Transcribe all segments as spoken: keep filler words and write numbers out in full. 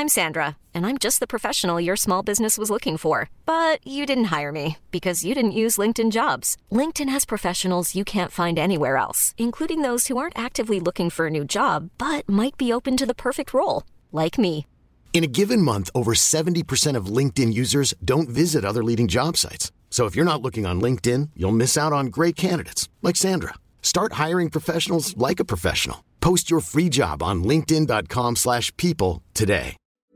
I'm Sandra, and I'm just the professional your small business was looking for. But you didn't hire me because you didn't use LinkedIn Jobs. LinkedIn has professionals you can't find anywhere else, including those who aren't actively looking for a new job, but might be open to the perfect role, like me. In a given month, over seventy percent of LinkedIn users don't visit other leading job sites. So if you're not looking on LinkedIn, you'll miss out on great candidates like Sandra. Start hiring professionals like a professional. Post your free job on linkedin.com slash people today.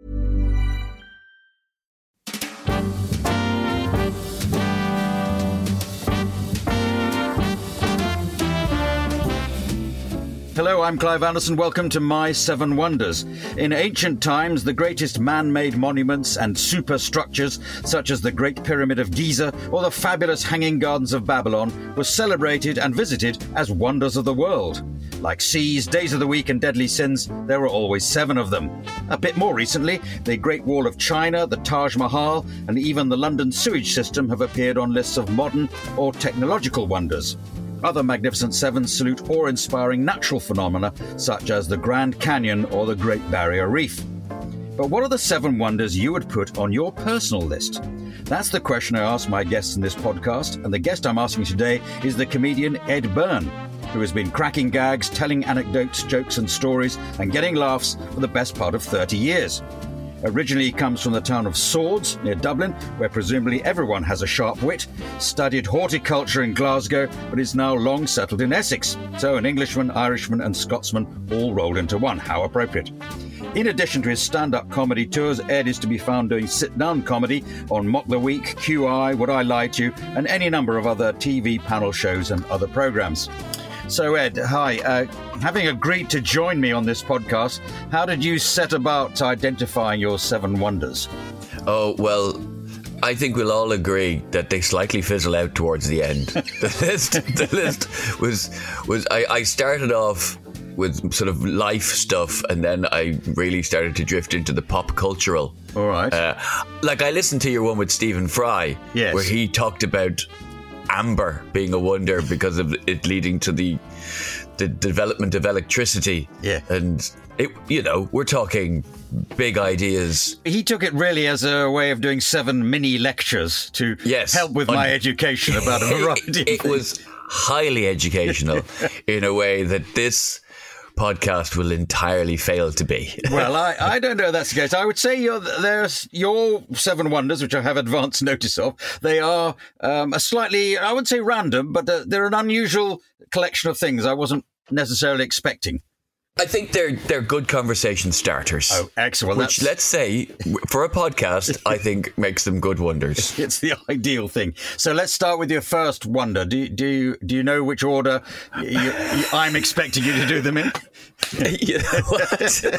Hello, I'm Clive Anderson. Welcome to My Seven Wonders. In ancient times, the greatest man-made monuments and superstructures, such as the Great Pyramid of Giza or the fabulous Hanging Gardens of Babylon, were celebrated and visited as wonders of the world. Like seas, days of the week and deadly sins, there were always seven of them. A bit more recently, the Great Wall of China, the Taj Mahal, and even the London sewage system have appeared on lists of modern or technological wonders. Other Magnificent Sevens salute awe-inspiring natural phenomena such as the Grand Canyon or the Great Barrier Reef. But what are the seven wonders you would put on your personal list? That's the question I ask my guests in this podcast, and the guest I'm asking today is the comedian Ed Byrne, who has been cracking gags, telling anecdotes, jokes and stories, and getting laughs for the best part of thirty years. Originally he comes from the town of Swords, near Dublin, where presumably everyone has a sharp wit, studied horticulture in Glasgow, but is now long settled in Essex. So an Englishman, Irishman and Scotsman all rolled into one. How appropriate. In addition to his stand-up comedy tours, Ed is to be found doing sit-down comedy on Mock the Week, Q I, Would I Lie to You, and any number of other T V panel shows and other programmes. So, Ed, hi. Uh, having agreed to join me on this podcast, how did you set about identifying your seven wonders? Oh, well, I think we'll all agree that they slightly fizzle out towards the end. The list, the list was, was I, I started off with sort of life stuff, and then I really started to drift into the pop cultural. All right. Uh, like, I listened to your one with Stephen Fry, yes, where he talked about amber being a wonder because of it leading to the the development of electricity. Yeah. And it, you know, we're talking big ideas. He took it really as a way of doing seven mini lectures to yes, help with on, my education about a variety it, of it things. was highly educational in a way that this podcast will entirely fail to be. Well, I, I don't know if that's the case. I would say you're, there's your seven wonders, which I have advance notice of. They are um, a slightly, I wouldn't say random, but uh, they're an unusual collection of things I wasn't necessarily expecting. I think they're they're good conversation starters. Oh, excellent. Which, let's say, for a podcast, I think makes them good wonders. It's the ideal thing. So let's start with your first wonder. Do you, do you, do you know which order you, you, I'm expecting you to do them in? You know what?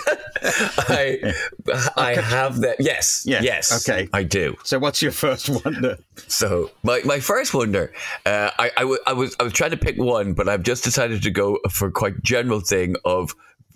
I I have that. Yes. Yeah. Yes. Okay. I do. So what's your first wonder? So my, my first wonder, uh, I, I, w- I was I was trying to pick one, but I've just decided to go for quite general thing of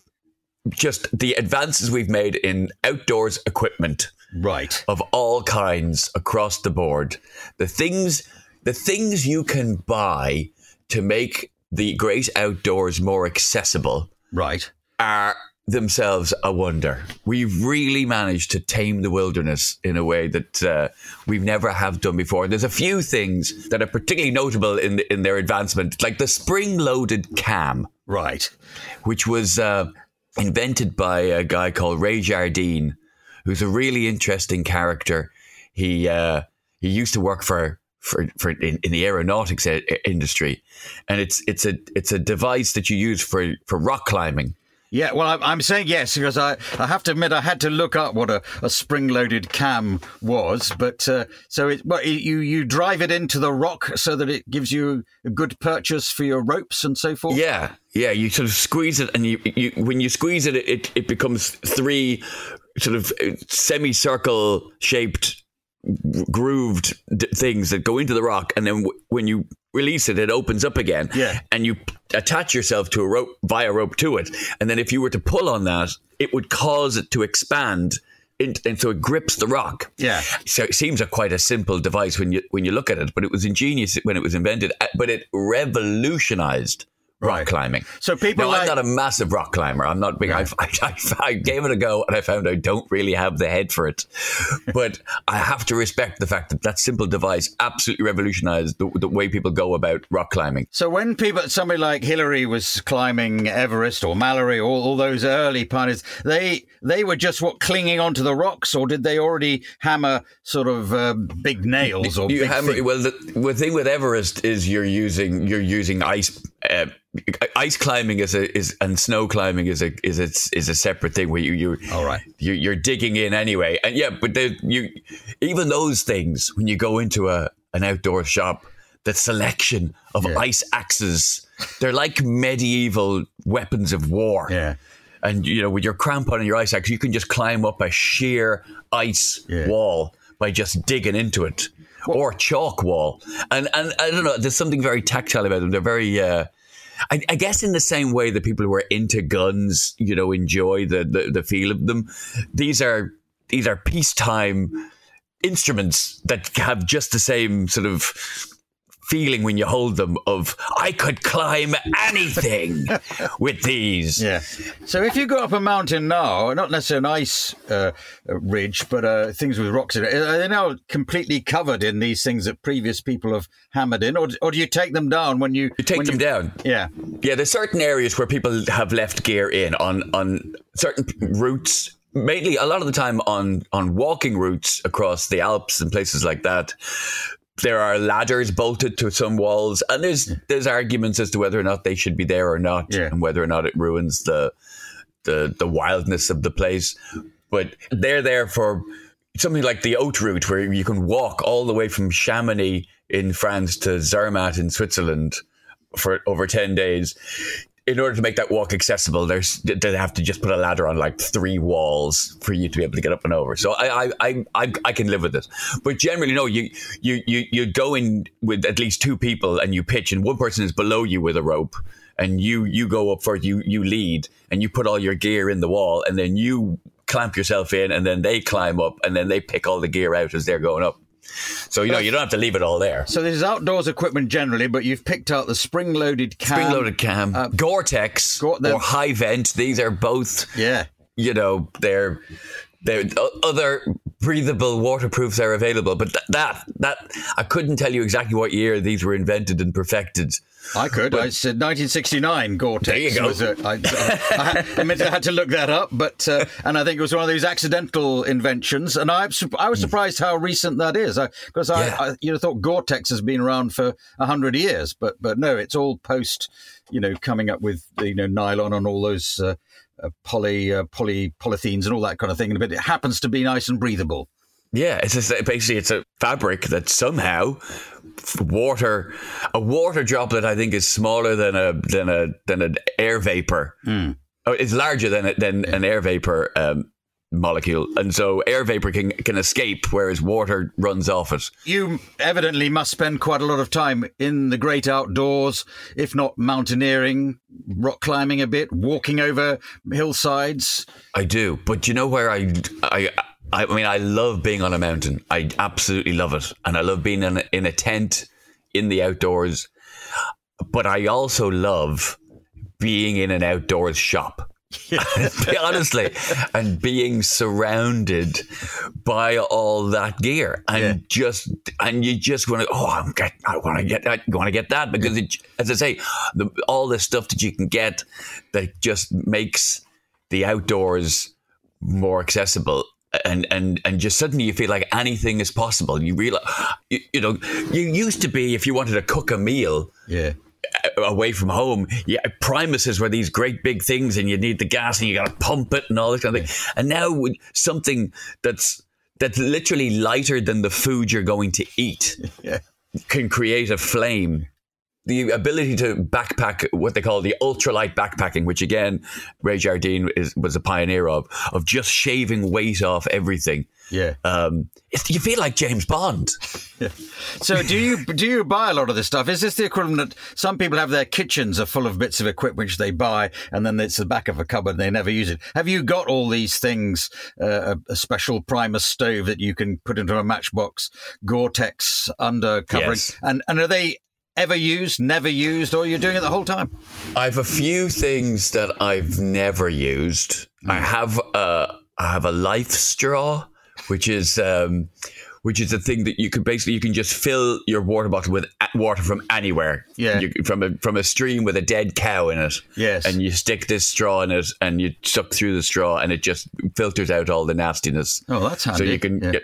just the advances we've made in outdoors equipment, right, of all kinds across the board. The things, the things you can buy to make the great outdoors more accessible, right, are themselves a wonder. We've really managed to tame the wilderness in a way that uh, we've never have done before. There's a few things that are particularly notable in in their advancement, like the spring-loaded cam, right, which was uh, invented by a guy called Ray Jardine, who's a really interesting character. He uh, he used to work for for, for in, in the aeronautics industry, and it's it's a it's a device that you use for, for rock climbing. Yeah, well, I'm, I'm saying yes because I, I have to admit I had to look up what a, a spring-loaded cam was. But uh, so it, well, you you drive it into the rock so that it gives you a good purchase for your ropes and so forth. Yeah, yeah. You sort of squeeze it, and you, you when you squeeze it, it it becomes three sort of semicircle shaped, grooved d- things that go into the rock, and then w- when you release it, it opens up again. Yeah. And you attach yourself to a rope, via rope to it. And then if you were to pull on that, it would cause it to expand, in, and so it grips the rock. Yeah. So it seems a quite a simple device when you when you look at it, but it was ingenious when it was invented. But it revolutionized rock Right. climbing. So people now, like- I'm not a massive rock climber. I'm not big. No. I, I, I gave it a go and I found I don't really have the head for it. But I have to respect the fact that that simple device absolutely revolutionized the, the way people go about rock climbing. So when people, somebody like Hillary was climbing Everest or Mallory, all, all those early pioneers, they they were just what clinging onto the rocks, or did they already hammer sort of uh, big nails or You big hammer, thing- well, the, the thing with Everest is you're using you're using ice. Uh, ice climbing is a is and snow climbing is a is a is a separate thing where you you All right. you you're digging in anyway, and yeah, but they, you even those things when you go into a an outdoor shop, the selection of Yeah. ice axes, they're like medieval weapons of war. Yeah. And, you know, with your crampon and your ice axe, you can just climb up a sheer ice Yeah. wall by just digging into it, or chalk wall. And and I don't know, there's something very tactile about them. They're very, uh, I, I guess, in the same way that people who are into guns, you know, enjoy the, the, the feel of them. These are these are peacetime instruments that have just the same sort of feeling when you hold them of, I could climb anything with these. Yeah. So if you go up a mountain now, not necessarily an ice uh, ridge, but uh, things with rocks in it, are they now completely covered in these things that previous people have hammered in? Or, or do you take them down when you... You take when them you, down. Yeah. Yeah, there's certain areas where people have left gear in on, on certain routes, mainly a lot of the time on, on walking routes across the Alps and places like that. There are ladders bolted to some walls, and there's there's arguments as to whether or not they should be there or not, Yeah. and whether or not it ruins the the the wildness of the place. But they're there for something like the Haute route, where you can walk all the way from Chamonix in France to Zermatt in Switzerland for over ten days. In order to make that walk accessible, there's they have to just put a ladder on like three walls for you to be able to get up and over. So I I I I, I can live with it. But generally, no, you you you you go in with at least two people and you pitch, and one person is below you with a rope, and you you go up first, you you lead, and you put all your gear in the wall, and then you clamp yourself in, and then they climb up, and then they pick all the gear out as they're going up. So, you know, you don't have to leave it all there. So there's outdoors equipment generally, but you've picked out the spring-loaded cam. Spring-loaded cam, Uh, Gore-Tex, Gore- they're- or High Vent. These are both, Yeah. you know, they're they're o- other breathable waterproofs are available. But th- that that I couldn't tell you exactly what year these were invented and perfected. I could. I said nineteen sixty-nine Gore-Tex. There you go. Was a, I, I, I, had, I meant I had to look that up, but uh, and I think it was one of those accidental inventions. And I, I was surprised how recent that is, because I, Yeah. I, I you know thought Gore-Tex has been around for a hundred years, but but no, it's all post, you know, coming up with you know nylon and all those uh, uh, poly uh, poly polythenes and all that kind of thing. But it happens to be nice and breathable. Yeah, it's just, basically it's a fabric that somehow water a water droplet I think is smaller than a than a than an air vapor. Mm. Oh, it's larger than a, than an air vapor um, molecule, and so air vapor can can escape, whereas water runs off it. You evidently must spend quite a lot of time in the great outdoors, if not mountaineering, rock climbing a bit, walking over hillsides. I do, but you know where I I. I mean, I love being on a mountain. I absolutely love it. And I love being in a, in a tent in the outdoors. But I also love being in an outdoors shop. Honestly, and being surrounded by all that gear, and Yeah. just and you just want to. Oh, I'm get, I want to get that. You want to get that because, it, as I say, the, all the stuff that you can get that just makes the outdoors more accessible. And, and and just suddenly you feel like anything is possible. You realize, you, you know, you used to be, if you wanted to cook a meal Yeah. away from home, yeah, Primuses were these great big things, and you need the gas and you got to pump it and all this kind of thing. And now with something that's that's literally lighter than the food you're going to eat Yeah. can create a flame. The ability to backpack, what they call the ultralight backpacking, which again, Ray Jardine is, was a pioneer of, of just shaving weight off everything. Yeah. Um, it's, you feel like James Bond. So do you do you buy a lot of this stuff? Is this the equivalent? Some people have their kitchens are full of bits of equipment which they buy, and then it's the back of a cupboard and they never use it. Have you got all these things? Uh, a, a special Primus stove that you can put into a matchbox, Gore-Tex under covering, Yes. and and are they ever used, never used, or you're doing it the whole time? I've a few things that I've never used. Mm. I have a, I have a life straw, which is um, which is a thing that you could basically you can just fill your water bottle with water from anywhere. Yeah, you, from a from a stream with a dead cow in it. Yes, and you stick this straw in it, and you suck through the straw, and it just filters out all the nastiness. Oh, that's handy. So you can. Yeah. Get,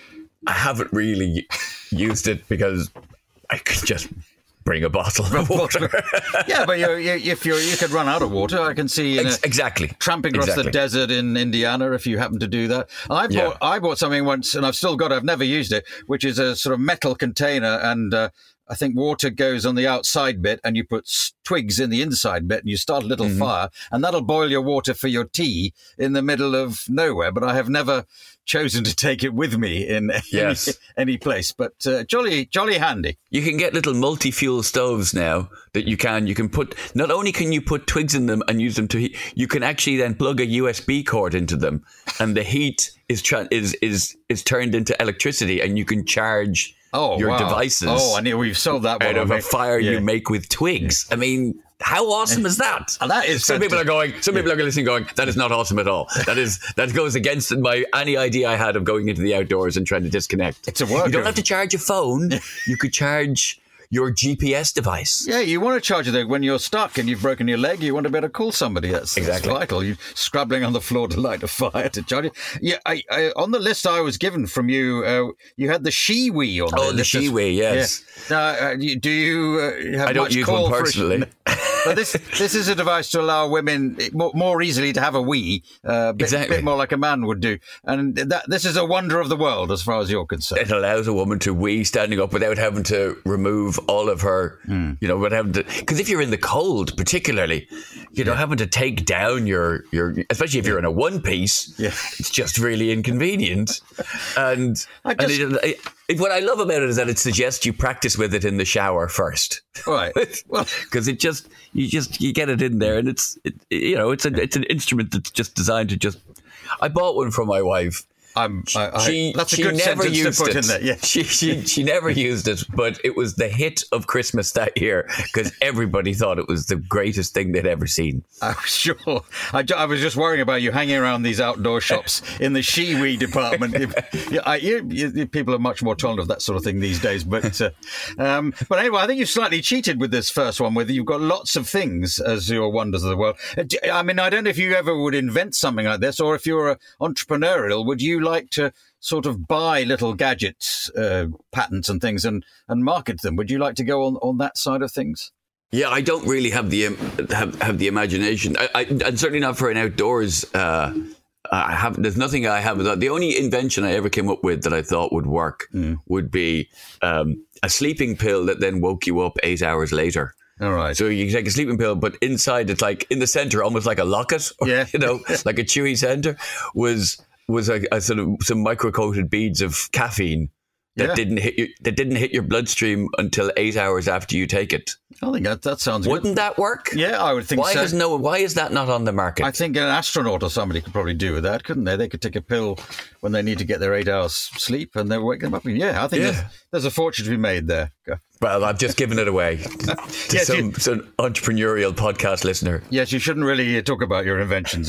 I haven't really used it because I could just bring a bottle of water. Yeah, but you, you, if you you could run out of water, I can see Ex- exactly tramping across exactly. the desert in Indiana if you happen to do that. I bought yeah. I bought something once, and I've still got it. I've never used it, which is a sort of metal container, and uh, I think water goes on the outside bit, and you put twigs in the inside bit, and you start a little mm-hmm. fire, and that'll boil your water for your tea in the middle of nowhere. But I have never chosen to take it with me in yes. any, any place, but uh, jolly, jolly handy. You can get little multi-fuel stoves now that you can, you can put, not only can you put twigs in them and use them to heat, you can actually then plug a U S B cord into them, and the heat is tra- is is is turned into electricity, and you can charge oh, your wow. devices. Oh, I knew we've sold that one. Out of a fire yeah. you make with twigs. Yeah. I mean, how awesome is that? And that is some fantastic. people are going. Some people are listening, going, "That is not awesome at all. That is that goes against my any idea I had of going into the outdoors and trying to disconnect." It's a worker. You don't have to charge your phone. You could charge your G P S device. Yeah, you want to charge it when you're stuck and you've broken your leg. You want to be able to call somebody. That's, exactly. that's vital. You're scrabbling on the floor to light a fire to charge it. Yeah, I, I, on the list I was given from you, uh, you had the Shewee on. Oh, there. the Shewee, yes. Yeah. Now, uh, do you uh, have I don't much use call one personally. But this this is a device to allow women more, more easily to have a wee, uh, bit, exactly. bit more like a man would do. And that this is a wonder of the world as far as you're concerned. It allows a woman to wee standing up without having to remove all of her, mm. you know, without having to, because if you're in the cold, particularly, you know, yeah. having to take down your, your especially if you're in a one piece, yeah. it's just really inconvenient. And, just, and it, it, it, what I love about it is that it suggests you practice with it in the shower first. Right. Well, because it just, you just, you get it in there, and it's, it, you know, it's a, it's an instrument that's just designed to just, I bought one for my wife. I'm, I, I, she, that's a she good never sentence used to put it. in there. Yeah. She, she, she never used it, but it was the hit of Christmas that year because everybody thought it was the greatest thing they'd ever seen. I'm sure. I, I was just worrying about you hanging around these outdoor shops in the Shewee department. you, I, you, you, people are much more tolerant of that sort of thing these days. But uh, um, but anyway, I think you slightly cheated with this first one, whether you've got lots of things as your wonders of the world. I mean, I don't know if you ever would invent something like this, or if you're entrepreneurial, would you like to sort of buy little gadgets, uh, patents and things and, and market them? Would you like to go on, on that side of things? Yeah, I don't really have the um, have, have the imagination. I, I, and certainly not for an outdoors. Uh, I have. There's nothing I have. The only invention I ever came up with that I thought would work mm. would be um, a sleeping pill that then woke you up eight hours later. All right. So you take a sleeping pill, but inside it's like in the center, almost like a locket. Or, yeah. You know, like a chewy center was. was a, a sort of some micro-coated beads of caffeine that yeah. didn't hit you, that didn't hit your bloodstream until eight hours after you take it. I think that that sounds Wouldn't good. that work? Yeah, I would think why so. Has no, why is that not on the market? I think an astronaut or somebody could probably do with that, couldn't they? They could take a pill when they need to get their eight hours sleep and they'll wake them up. Yeah, I think yeah. There's, there's a fortune to be made there. Well, I've just given it away to yes, some, you, some entrepreneurial podcast listener. Yes, you shouldn't really talk about your inventions.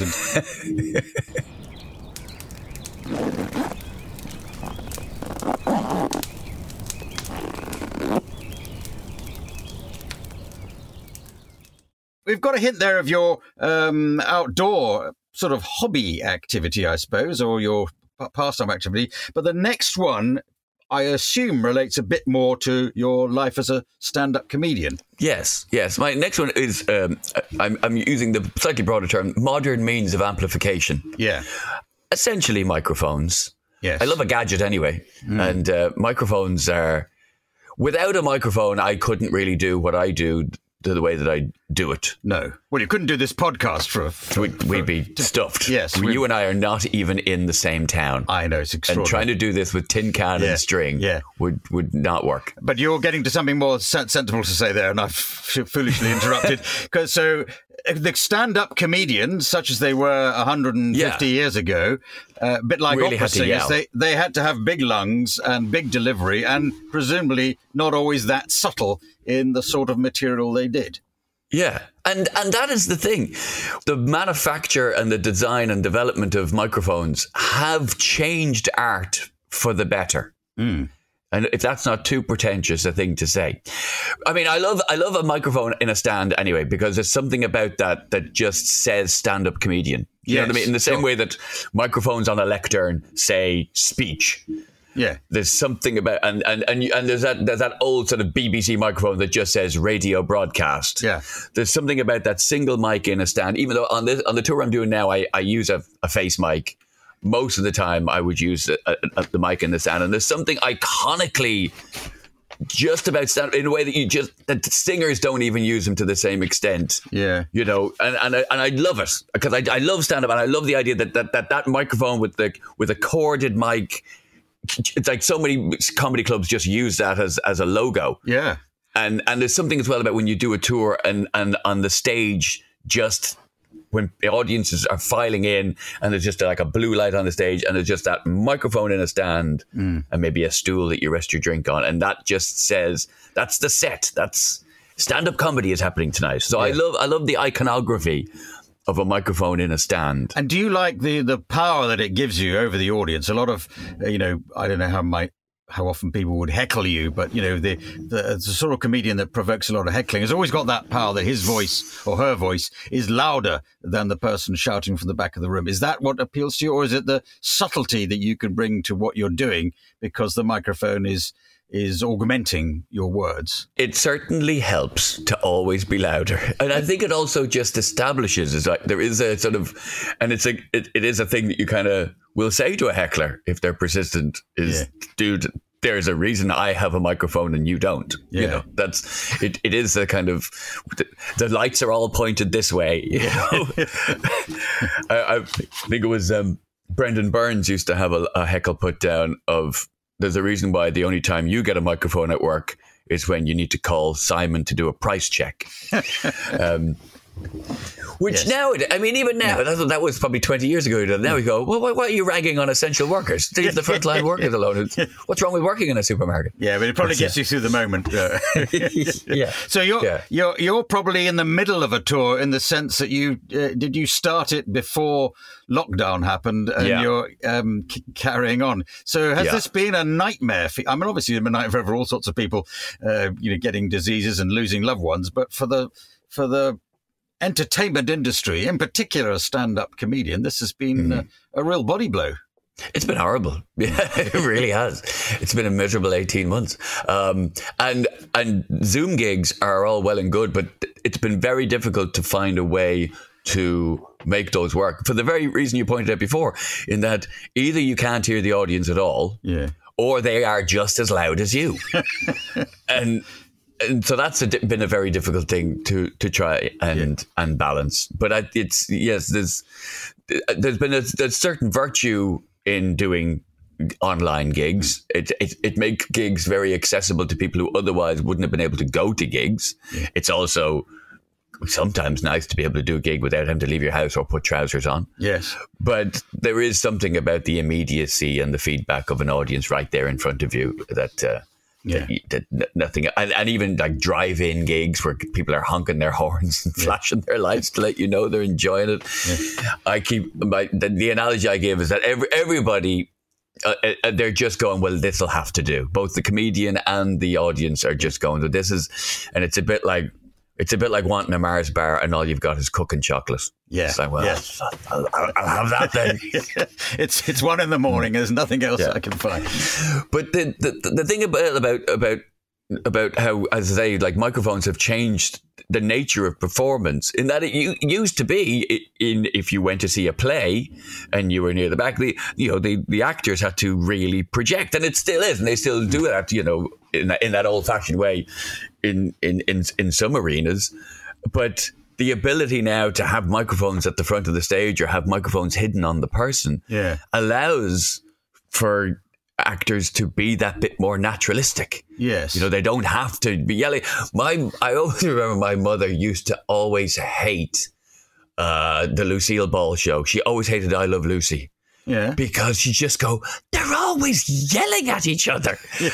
And we've got a hint there of your um, outdoor sort of hobby activity, I suppose, or your pastime activity. But the next one, I assume, relates a bit more to your life as a stand-up comedian. Yes, yes. My next one is, um, I'm, I'm using the slightly broader term, modern means of amplification. Yeah. Essentially microphones. Yes. I love a gadget anyway. Mm. And uh, microphones are... Without a microphone, I couldn't really do what I do to the way that I do it. No. Well, you couldn't do this podcast for... for we'd, for, we'd be to, stuffed. Yes. You and I are not even in the same town. I know, it's extraordinary. And trying to do this with tin can yeah. and string yeah. would, would not work. But you're getting to something more sensible to say there, and I've foolishly interrupted. Because so the stand-up comedians, such as they were one hundred fifty Yeah. years ago, uh, a bit like Really opera had to singers, yell. they, they had to have big lungs and big delivery and presumably not always that subtle in the sort of material they did. Yeah. And and that is the thing. The manufacture and the design and development of microphones have changed art for the better. Mm. And if that's not too pretentious a thing to say. I mean, I love I love a microphone in a stand anyway, because there's something about that that just says stand-up comedian. You know what I Yes, mean? In the same sure. way that microphones on a lectern say speech. Yeah. There's something about, and and and, you, and there's that there's that old sort of B B C microphone that just says radio broadcast. Yeah. There's something about that single mic in a stand. Even though on this on the tour I'm doing now, I, I use a, a face mic. Most of the time, I would use a, a, a, the mic in the stand, and there's something iconically just about stand in a way that you just that singers don't even use them to the same extent. Yeah. You know, and and I, and I love it because I, I love stand up, and I love the idea that that that, that microphone with the with a corded mic. It's like so many comedy clubs just use that as, as a logo. Yeah. And and there's something as well about when you do a tour and, and on the stage, just when the audiences are filing in and there's just like a blue light on the stage and there's just that microphone in a stand mm. and maybe a stool that you rest your drink on. And that just says, that's the set. That's stand-up comedy is happening tonight. So yeah. I love I love the iconography of a microphone in a stand. And do you like the, the power that it gives you over the audience? A lot of, uh, you know, I don't know how my, how often people would heckle you, but, you know, the, the, the sort of comedian that provokes a lot of heckling has always got that power that his voice or her voice is louder than the person shouting from the back of the room. Is that what appeals to you? Or is it the subtlety that you can bring to what you're doing because the microphone is is augmenting your words? It certainly helps to always be louder. And I think it also just establishes is like there is a sort of, and it's a, it, it is a thing that you kind of will say to a heckler if they're persistent is, yeah. dude, there's a reason I have a microphone and you don't. Yeah. You know, that's, it, it is a kind of, the, the lights are all pointed this way. You know? I, I think it was um, Brendan Burns used to have a, a heckle put down of, there's a reason why the only time you get a microphone at work is when you need to call Simon to do a price check. um, which yes. now, I mean, even now, yeah. that, that was probably twenty years ago. Now we go, well, why, why are you ragging on essential workers? Leave the frontline workers alone. What's wrong with working in a supermarket? Yeah, but it probably gets yeah. you through the moment. Uh, yeah. So you're, yeah. you're you're probably in the middle of a tour in the sense that you, uh, did you start it before lockdown happened and yeah. you're um, c- carrying on. So has yeah. this been a nightmare? For, I mean, obviously it's been a nightmare for all sorts of people, uh, you know, getting diseases and losing loved ones, but for the for the entertainment industry, in particular a stand-up comedian, this has been mm. a, a real body blow. It's been horrible. Yeah, it really has. It's been a miserable eighteen months. Um, and and Zoom gigs are all well and good, but it's been very difficult to find a way to make those work for the very reason you pointed out before, in that either you can't hear the audience at all, yeah, or they are just as loud as you. and And so that's a, been a very difficult thing to to try and yeah. and balance. But I, it's yes, there's there's been a, there's certain virtue in doing online gigs. It it it makes gigs very accessible to people who otherwise wouldn't have been able to go to gigs. Yeah. It's also sometimes nice to be able to do a gig without having to leave your house or put trousers on. Yes. But there is something about the immediacy and the feedback of an audience right there in front of you that. Uh, Yeah, that, that nothing, and, and even like drive-in gigs where people are honking their horns and flashing yeah. their lights to let you know they're enjoying it. Yeah. I keep my the, the analogy I give is that every everybody uh, uh, they're just going, well, this will have to do. Both the comedian and the audience are just going, so this is, and it's a bit like it's a bit like wanting a Mars bar and all you've got is cooking chocolate. Yeah, it's like, well, yeah. I'll, I'll, I'll have that then. it's it's one in the morning. There's nothing else yeah. I can find. But the, the the thing about about about about how, as I say, like microphones have changed the nature of performance in that it, it used to be in if you went to see a play and you were near the back, the you know the the actors had to really project, and it still is, and they still do that, you know, in that, in that old fashioned way, in in in in some arenas, but. The ability now to have microphones at the front of the stage or have microphones hidden on the person yeah. allows for actors to be that bit more naturalistic. Yes. You know, they don't have to be yelling. My, I always remember my mother used to always hate uh, the Lucille Ball show. She always hated I Love Lucy. Yeah. Because she'd just go, they're always yelling at each other. Yeah.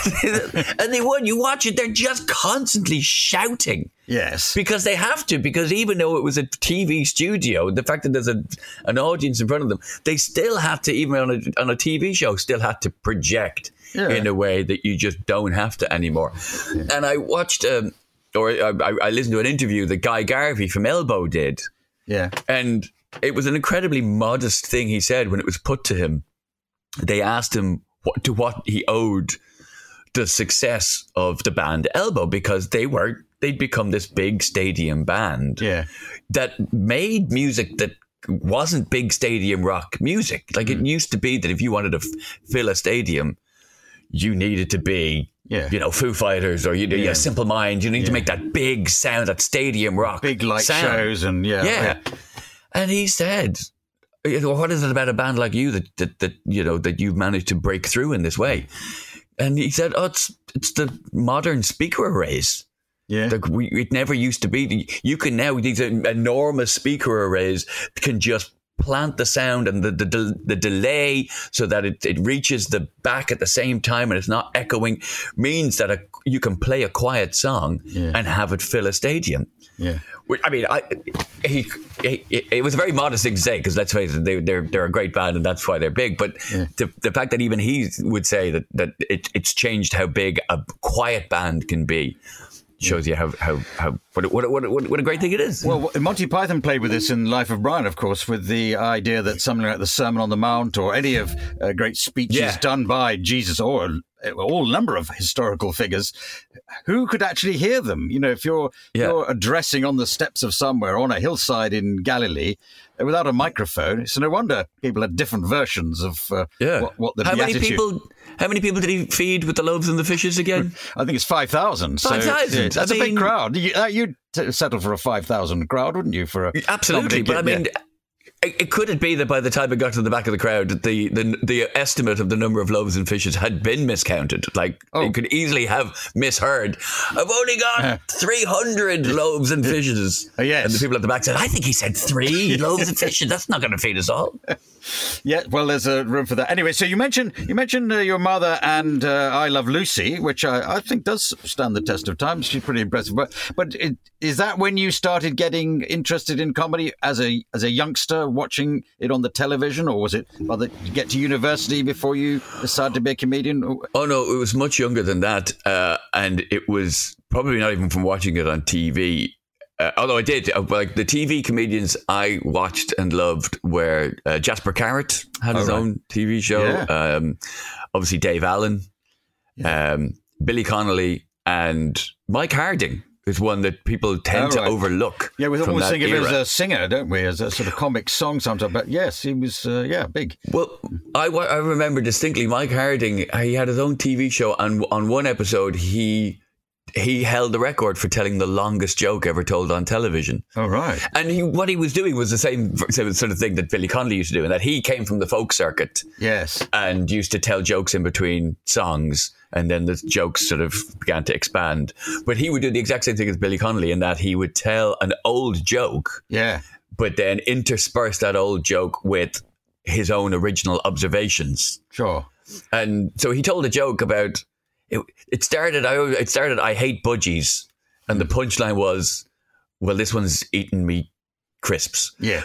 And they would. You watch it, they're just constantly shouting. Yes. Because they have to, because even though it was a T V studio, the fact that there's a, an audience in front of them, they still had to, even on a, on a T V show, still had to project yeah. in a way that you just don't have to anymore. Yeah. And I watched, um, or I, I listened to an interview that Guy Garvey from Elbow did. Yeah. And it was an incredibly modest thing he said when it was put to him. They asked him what to what he owed the success of the band Elbow, because they were they'd become this big stadium band yeah. that made music that wasn't big stadium rock music. Like mm. it used to be that if you wanted to f- fill a stadium, you needed to be, yeah. you know, Foo Fighters or you know, yeah. Simple Minds. You need yeah. to make that big sound, that stadium rock, big light sound. shows, and yeah, yeah. yeah. And he said, what is it about a band like you that, that, that, you know, that you've managed to break through in this way? And he said, oh, it's it's the modern speaker arrays. Yeah. Like we, it never used to be. You can now, these enormous speaker arrays can just plant the sound and the the, the delay so that it, it reaches the back at the same time and it's not echoing, means that a, you can play a quiet song yeah. and have it fill a stadium. Yeah. I mean, I, he, he, it was a very modest thing to say, because let's face it, they, they're they're a great band and that's why they're big. But yeah. the the fact that even he would say that that it, it's changed how big a quiet band can be shows you how how, how what, what what what what a great thing it is. Well, Monty Python played with this in Life of Brian, of course, with the idea that something like the Sermon on the Mount or any of uh, great speeches yeah. done by Jesus or all number of historical figures, who could actually hear them? You know, if you're yeah. you're addressing on the steps of somewhere on a hillside in Galilee without a microphone, it's no wonder people had different versions of uh, yeah. what, what the how Beatitude... many people. How many people did he feed with the loaves and the fishes again? I think it's five thousand. Five thousand. So, yeah, that's I a mean, big crowd. You, uh, you'd t- settle for a five thousand crowd, wouldn't you? For a absolutely, but I mean. Yeah. It could it be that by the time it got to the back of the crowd, the, the the estimate of the number of loaves and fishes had been miscounted? Like, oh. it could easily have misheard. I've only got uh. three hundred loaves and fishes. Uh, yes. And the people at the back said, I think he said three loaves and fishes. That's not going to feed us all. Yeah, well, there's a room for that. Anyway, so you mentioned you mentioned uh, your mother and uh, I Love Lucy, which I, I think does stand the test of time. She's pretty impressive. But but it, is that when you started getting interested in comedy as a as a youngster, watching it on the television, or was it by the you get to university before you decided to be a comedian? Oh no, it was much younger than that, uh, and it was probably not even from watching it on T V. Uh, although I did, uh, like the T V comedians I watched and loved were uh, Jasper Carrot had his oh, right. own T V show. Yeah. Um, obviously Dave Allen, yeah. um, Billy Connolly, and Mike Harding is one that people tend oh, right. to overlook. Yeah, we from always that think of him era. as a singer, don't we? As a sort of comic song sometimes. But yes, he was, uh, yeah, big. Well, I, I remember distinctly Mike Harding, he had his own T V show, and on one episode he... He held the record for telling the longest joke ever told on television. Oh, right. And he, what he was doing was the same, same sort of thing that Billy Connolly used to do, in that he came from the folk circuit. Yes. And used to tell jokes in between songs, and then the jokes sort of began to expand. But he would do the exact same thing as Billy Connolly, in that he would tell an old joke. Yeah. But then intersperse that old joke with his own original observations. Sure. And so he told a joke about... It, it started. I it started. I hate budgies, and the punchline was, "Well, this one's eating me crisps." Yeah,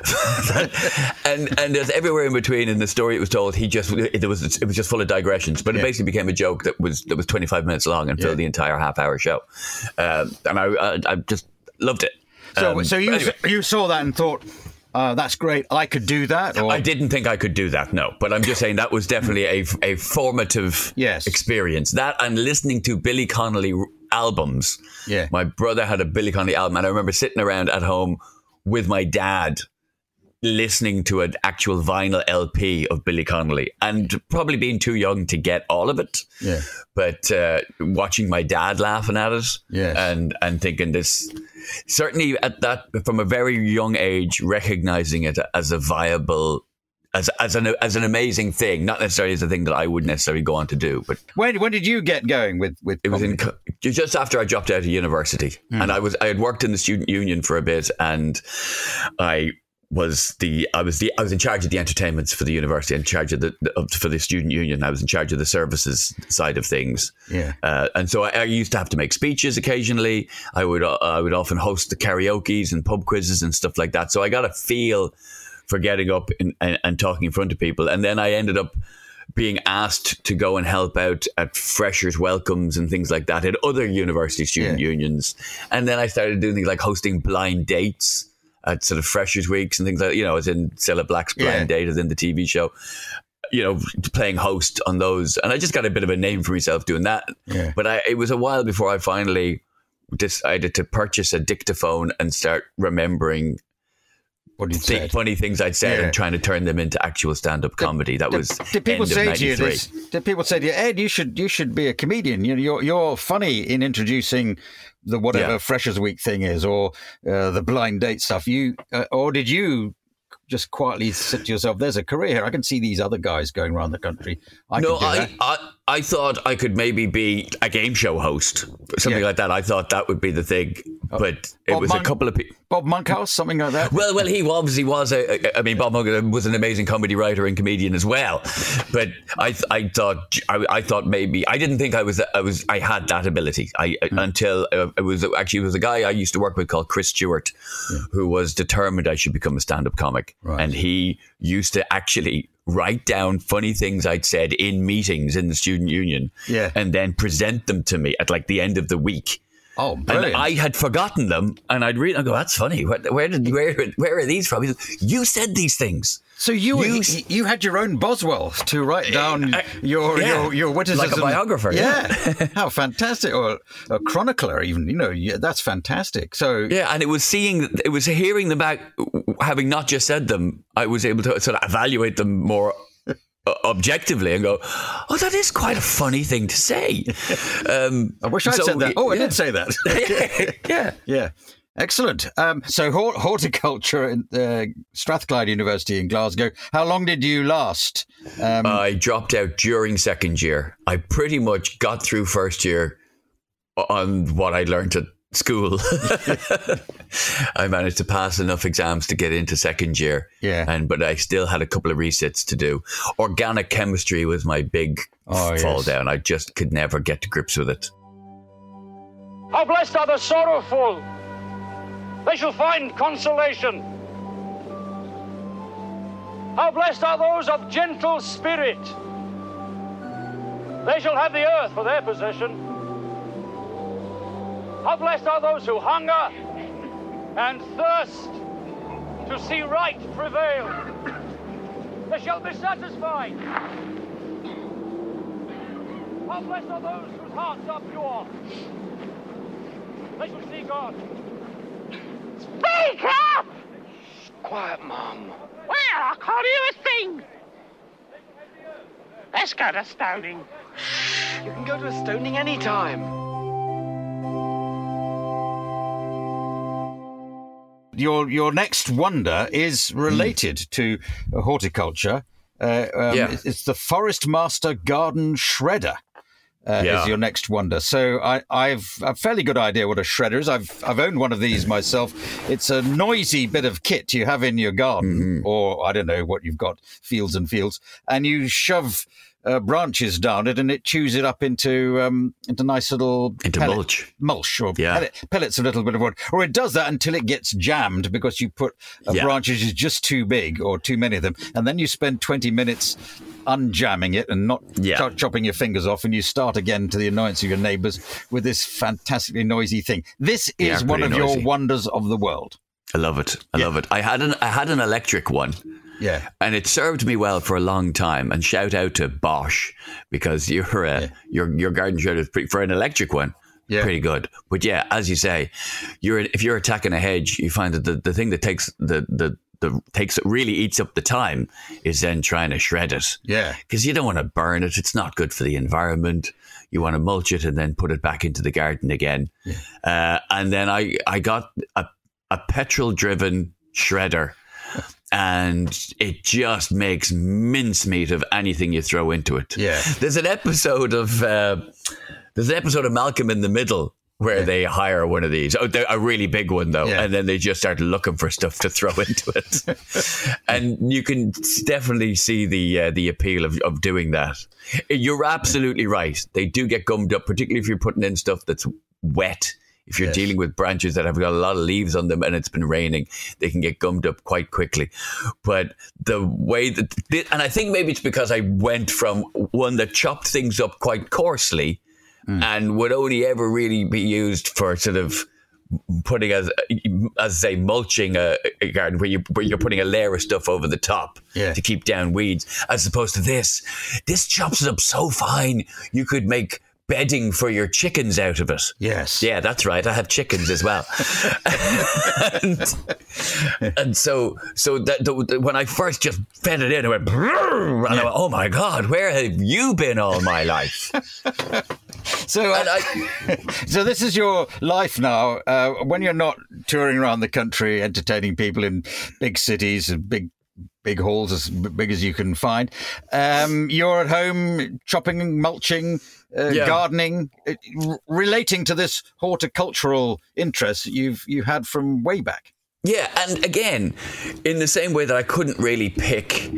and and there's everywhere in between. In the story it was told, he just it was it was just full of digressions, but it yeah. basically became a joke that was that was twenty-five minutes long and filled yeah. the entire half hour show, um, and I, I I just loved it. So um, so you anyway. you saw that and thought, Uh, that's great. I could do that. Or... I didn't think I could do that, no. But I'm just saying that was definitely a, a formative yes. experience. That and listening to Billy Connolly albums. Yeah. My brother had a Billy Connolly album, and I remember sitting around at home with my dad listening to an actual vinyl L P of Billy Connolly, and probably being too young to get all of it. Yeah. But uh, watching my dad laughing at it yes. and, and thinking this... Certainly at that, from a very young age, recognizing it as a viable as as an as an amazing thing, not necessarily as a thing that I would necessarily go on to do. But when when did you get going with with? It was in just after I dropped out of university, mm. and I was I had worked in the student union for a bit, and I. was the I was the I was in charge of the entertainments for the university, in charge of the, the for the student union. I was in charge of the services side of things. Yeah, uh, and so I, I used to have to make speeches occasionally. I would uh, I would often host the karaoke's and pub quizzes and stuff like that. So I got a feel for getting up and, and, and talking in front of people. And then I ended up being asked to go and help out at freshers' welcomes and things like that at other university student yeah. unions. And then I started doing things like hosting blind dates at sort of Freshers' Weeks and things like that, you know, as in Cilla Black's Blind yeah. Date, as in the T V show, you know, playing host on those. And I just got a bit of a name for myself doing that. Yeah. But I, it was a while before I finally decided to purchase a dictaphone and start remembering what you'd th- said. funny things I'd said yeah. and trying to turn them into actual stand-up did, comedy. That did, was did people end say of to you this? Did people say to you, Ed, you should you should be a comedian? You know, you're you're funny in introducing the whatever yeah. Freshers' Week thing is, or uh, the blind date stuff. You uh, or did you just quietly sit to yourself, there's a career here. I can see these other guys going around the country. I no, can do I, that. I I thought I could maybe be a game show host, something Yeah. like that. I thought that would be the thing, but it Bob was Monk- a couple of people. Bob Monkhouse, something like that. Well, well, he obviously was. A, I mean, Bob Monkhouse was an amazing comedy writer and comedian as well. But I, I thought, I, I thought maybe I didn't think I was, I was, I had that ability. I mm. until uh, it was actually it was a guy I used to work with called Chris Stewart, yeah. who was determined I should become a stand-up comic, right. and he used to actually write down funny things I'd said in meetings in the student union, yeah. and then present them to me at like the end of the week. Oh, brilliant. And I had forgotten them, and I'd read and go, that's funny. Where, where did where where are these from? He said, you said these things. So you You- you, you had your own Boswell to write down Uh, your, yeah. your your witticism. Like a biographer, Yeah. How fantastic. Or a chronicler even, you know, yeah, that's fantastic. So Yeah, and it was seeing, it was hearing them back, having not just said them, I was able to sort of evaluate them more uh, objectively and go, oh, that is quite a funny thing to say. Um, I wish I'd so, said that. Oh, I yeah. did say that. yeah. Yeah. Excellent. Um, so hor- horticulture at uh, Strathclyde University in Glasgow. How long did you last? Um, I dropped out during second year. I pretty much got through first year on what I learned at school. I managed to pass enough exams to get into second year. Yeah. And but I still had a couple of resits to do. Organic chemistry was my big Oh, fall yes. down. I just could never get to grips with it. How blessed are the sorrowful! They shall find consolation. How blessed are those of gentle spirit! They shall have the earth for their possession. How blessed are those who hunger and thirst to see right prevail! They shall be satisfied. How blessed are those whose hearts are pure! They shall see God. Speak up! Quiet, Mum. Well, I can't hear a thing. Let's go to Stoning. You can go to a stoning anytime. your your next wonder is related Mm. to uh, horticulture. Uh, um, Yeah. it's, it's the Forest Master Garden Shredder. Uh, Yeah. Is your next wonder. So I, I've a fairly good idea what a shredder is. I've I've owned one of these myself. It's a noisy bit of kit you have in your garden, Mm-hmm. or I don't know what you've got, fields and fields, and you shove uh, branches down it, and it chews it up into um, into nice little Into pellet- mulch. mulch or Yeah. pellet, pellets, a little bit of wood, or it does that until it gets jammed because you put uh, Yeah. branches is just too big or too many of them, and then you spend twenty minutes unjamming it and not Yeah. cho- chopping your fingers off, and you start again to the annoyance of your neighbours with this fantastically noisy thing. This They is are one pretty of your noisy. wonders of the world. I love it. I Yeah. love it. I had an I had an electric one. Yeah. And it served me well for a long time. And shout out to Bosch, because your uh, your your garden shredder is pretty, for an electric one, Yeah. pretty good. But yeah, as you say, you're if you're attacking a hedge, you find that the, the thing that takes the the the takes really eats up the time is then trying to shred it. Yeah. Because you don't want to burn it. It's not good for the environment. You want to mulch it and then put it back into the garden again. Yeah. Uh, and then I, I got a, a petrol driven shredder and it just makes mincemeat of anything you throw into it. Yeah. There's an episode of uh, there's an episode of Malcolm in the Middle where yeah. they hire one of these. Oh, they're a really big one though, yeah. and then they just start looking for stuff to throw into it. And you can definitely see the uh, the appeal of, of doing that. You're absolutely right. They do get gummed up, particularly if you're putting in stuff that's wet. If you're yes. dealing with branches that have got a lot of leaves on them and it's been raining, they can get gummed up quite quickly. But the way that, and I think maybe it's because I went from one that chopped things up quite coarsely mm. and would only ever really be used for sort of putting as, as say, mulching a, a garden where, you, where you're putting a layer of stuff over the top yeah. to keep down weeds, as opposed to this. This chops it up so fine, you could make bedding for your chickens out of it. Yes. Yeah, that's right. I have chickens as well. and, and so so that the, the, when I first just fed it in, I went, Brrr, and yeah. I went, oh my God, where have you been all my life? so uh, I, so this is your life now. Uh, when you're not touring around the country, entertaining people in big cities and big big halls as big as you can find. Um, you're at home chopping, mulching, uh, yeah. gardening, uh, r- relating to this horticultural interest you've you had from way back. Yeah, and again, in the same way that I couldn't really pick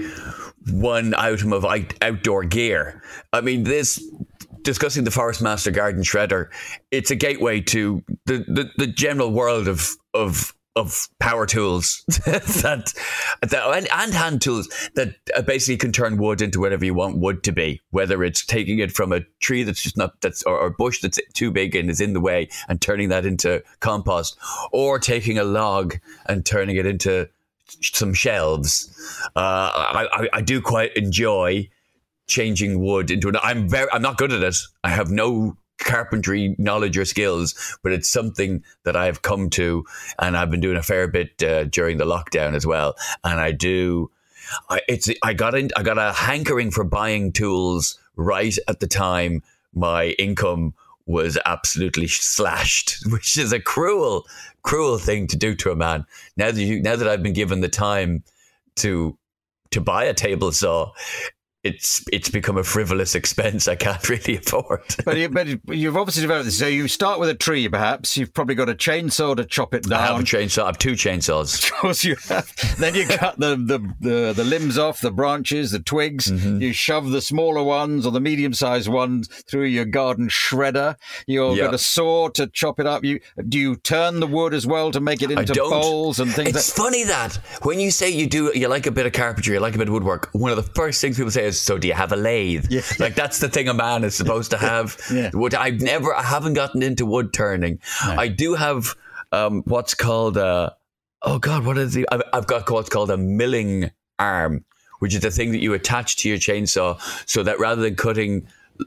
one item of outdoor gear. I mean, this discussing the Forest Master Garden Shredder, it's a gateway to the, the, the general world of of of power tools that, that and, and hand tools that basically can turn wood into whatever you want wood to be, whether it's taking it from a tree that's just not that's or a bush that's too big and is in the way and turning that into compost, or taking a log and turning it into some shelves. uh I, I, I do quite enjoy changing wood into an I'm very I'm not good at it. I have no carpentry knowledge or skills, but it's something that I've come to, and I've been doing a fair bit uh, during the lockdown as well. And I do, I, it's I got in, I got a hankering for buying tools right at the time my income was absolutely slashed, which is a cruel, cruel thing to do to a man. Now that you, now that I've been given the time to to buy a table saw, it's it's become a frivolous expense I can't really afford. But, you, but you've obviously developed this. So you start with a tree, perhaps. You've probably got a chainsaw to chop it down. I have a chainsaw. I have two chainsaws. Of course you have. Then you cut the, the, the, the limbs off, the branches, the twigs. Mm-hmm. You shove the smaller ones or the medium-sized ones through your garden shredder. You've yep. got a saw to chop it up. You Do you turn the wood as well to make it into bowls and things? It's that- funny that when you say you do, you like a bit of carpentry, you like a bit of woodwork, one of the first things people say is, so do you have a lathe? Yeah. Like, that's the thing a man is supposed to have. Yeah. Wood. I've never, I haven't gotten into wood turning. No. I do have um, what's called a, oh God, what is it? I've, I've got what's called a milling arm, which is the thing that you attach to your chainsaw so that rather than cutting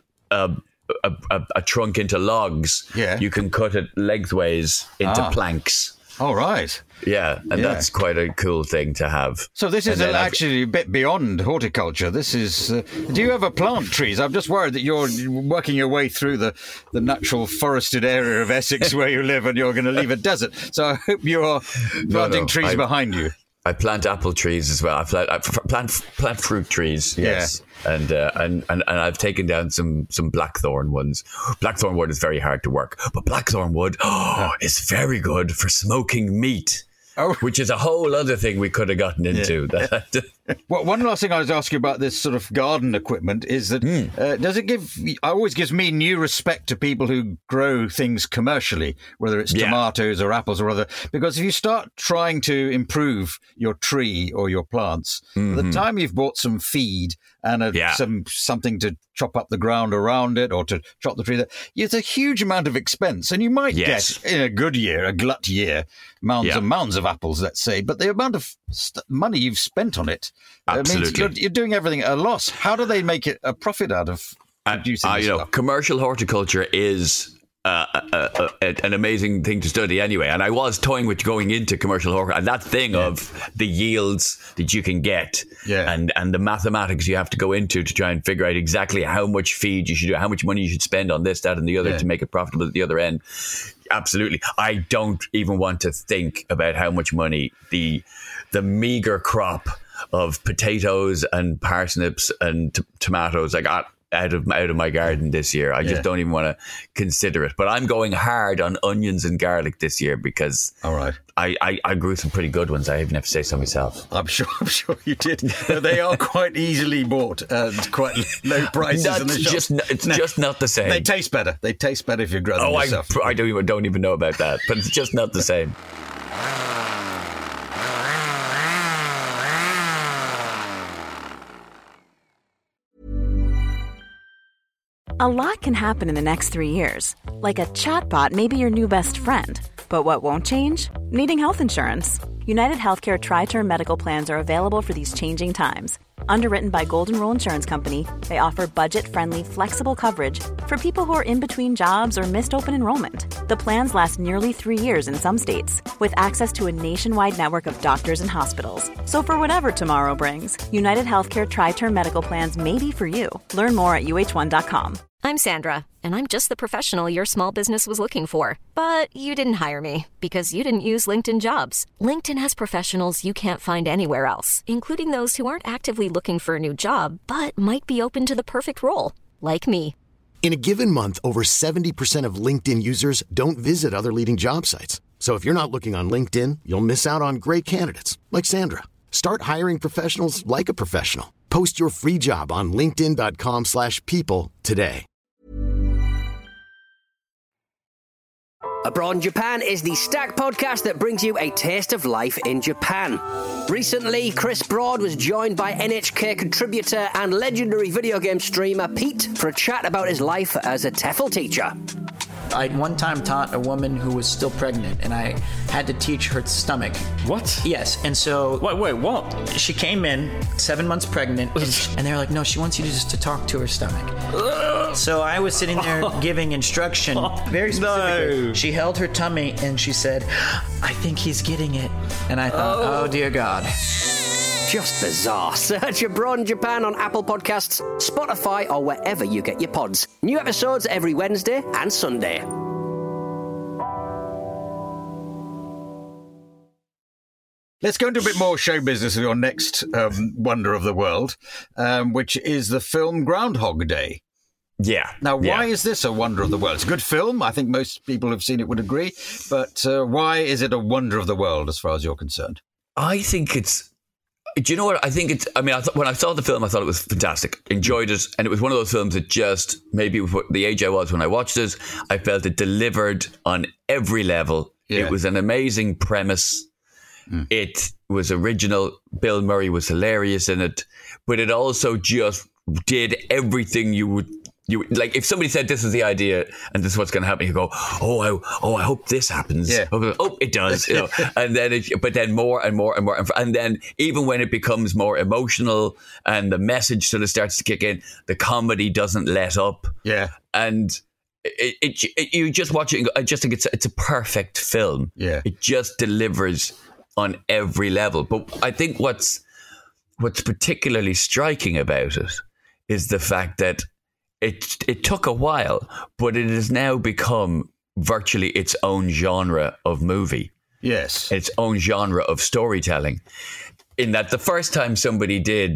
a, a, a, a trunk into logs, yeah. you can cut it lengthways into ah. planks. Oh, right. Yeah, and yeah. that's quite a cool thing to have. So this is a, actually a bit beyond horticulture. This is... Uh, do you ever plant trees? I'm just worried that you're working your way through the, the natural forested area of Essex where you live and you're going to leave a desert. So I hope you're planting no, no, trees I, behind you. I plant apple trees as well. I plant I plant, plant fruit trees, yes. Yeah. And, uh, and and and I've taken down some some blackthorn ones. Blackthorn wood is very hard to work, but blackthorn wood oh, is very good for smoking meat. Oh. Which is a whole other thing we could have gotten into. Yeah. Well, one last thing I was asking about this sort of garden equipment is that mm. uh, does it give, always gives me new respect to people who grow things commercially, whether it's yeah. tomatoes or apples or other, because if you start trying to improve your tree or your plants, mm-hmm. by the time you've bought some feed and a, yeah. some something to chop up the ground around it or to chop the tree, it's a huge amount of expense. And you might yes. get, in a good year, a glut year, mounds yeah. and mounds of apples, let's say, but the amount of st- money you've spent on it, Absolutely. means you're, you're doing everything at a loss. How do they make it a profit out of producing uh, uh, this you know, stuff? Commercial horticulture is Uh, uh, uh, an amazing thing to study anyway. And I was toying with going into commercial horticulture, and that thing yeah. of the yields that you can get yeah. and, and the mathematics you have to go into to try and figure out exactly how much feed you should do, how much money you should spend on this, that, and the other yeah. to make it profitable at the other end. Absolutely. I don't even want to think about how much money the the meager crop of potatoes and parsnips and t- tomatoes I got out of out of my garden this year. I just yeah. don't even want to consider it. But I'm going hard on onions and garlic this year because all right. I, I, I grew some pretty good ones. I even have to say so myself. I'm sure I'm sure you did. They are quite easily bought at quite low prices Not in the shop. Just, it's no, just not the same. They taste better. They taste better if you grow them oh, yourself. I, I don't even don't even know about that. But it's just not the same. A lot can happen in the next three years. Like a chatbot may be your new best friend. But what won't change? Needing health insurance. United Healthcare Tri-Term Medical Plans are available for these changing times. Underwritten by Golden Rule Insurance Company, they offer budget-friendly, flexible coverage for people who are in between jobs or missed open enrollment. The plans last nearly three years in some states, with access to a nationwide network of doctors and hospitals. So for whatever tomorrow brings, United Healthcare Tri-Term Medical Plans may be for you. Learn more at U H one dot com. I'm Sandra, and I'm just the professional your small business was looking for. But you didn't hire me because you didn't use LinkedIn Jobs. LinkedIn has professionals you can't find anywhere else, including those who aren't actively looking for a new job, but might be open to the perfect role, like me. In a given month, over seventy percent of LinkedIn users don't visit other leading job sites. So if you're not looking on LinkedIn, you'll miss out on great candidates like Sandra. Start hiring professionals like a professional. Post your free job on linkedin dot com slash people today. Abroad in Japan is the Stack podcast that brings you a taste of life in Japan. Recently, Chris Broad was joined by N H K contributor and legendary video game streamer Pete for a chat about his life as a TEFL teacher. I one time taught a woman who was still pregnant, and I had to teach her stomach. What? Yes, and so... Wait, wait, what? She came in, seven months pregnant, and, she, and they were like, no, she wants you to just to talk to her stomach. So I was sitting there giving instruction, very specifically. No. She held her tummy, and she said, I think he's getting it. And I thought, oh, oh dear God. Just bizarre. Search Abroad in Japan on Apple Podcasts, Spotify, or wherever you get your pods. New episodes every Wednesday and Sunday. Let's go into a bit more show business with your next um, wonder of the world, um, which is the film Groundhog Day. Yeah. Now, why yeah. is this a wonder of the world? It's a good film. I think most people who've seen it would agree. But uh, why is it a wonder of the world as far as you're concerned? I think it's... Do you know what? I think it's... I mean, I th- when I saw the film, I thought it was fantastic. Enjoyed it. And it was one of those films that just, maybe with the age I was when I watched it, I felt it delivered on every level. Yeah. It was an amazing premise. Mm. It was original. Bill Murray was hilarious in it. But it also just did everything you would... You, like if somebody said this is the idea and this is what's going to happen, you go, oh, I, oh, I hope this happens. Yeah. Oh, it does. You know, and then, it, but then more and more and more, and then even when it becomes more emotional and the message sort of starts to kick in, the comedy doesn't let up. Yeah, and it, it, it you just watch it and go, I just think it's it's a perfect film. Yeah, it just delivers on every level. But I think what's what's particularly striking about it is the fact that It it took a while, but it has now become virtually its own genre of movie. Yes. Its own genre of storytelling. In that the first time somebody did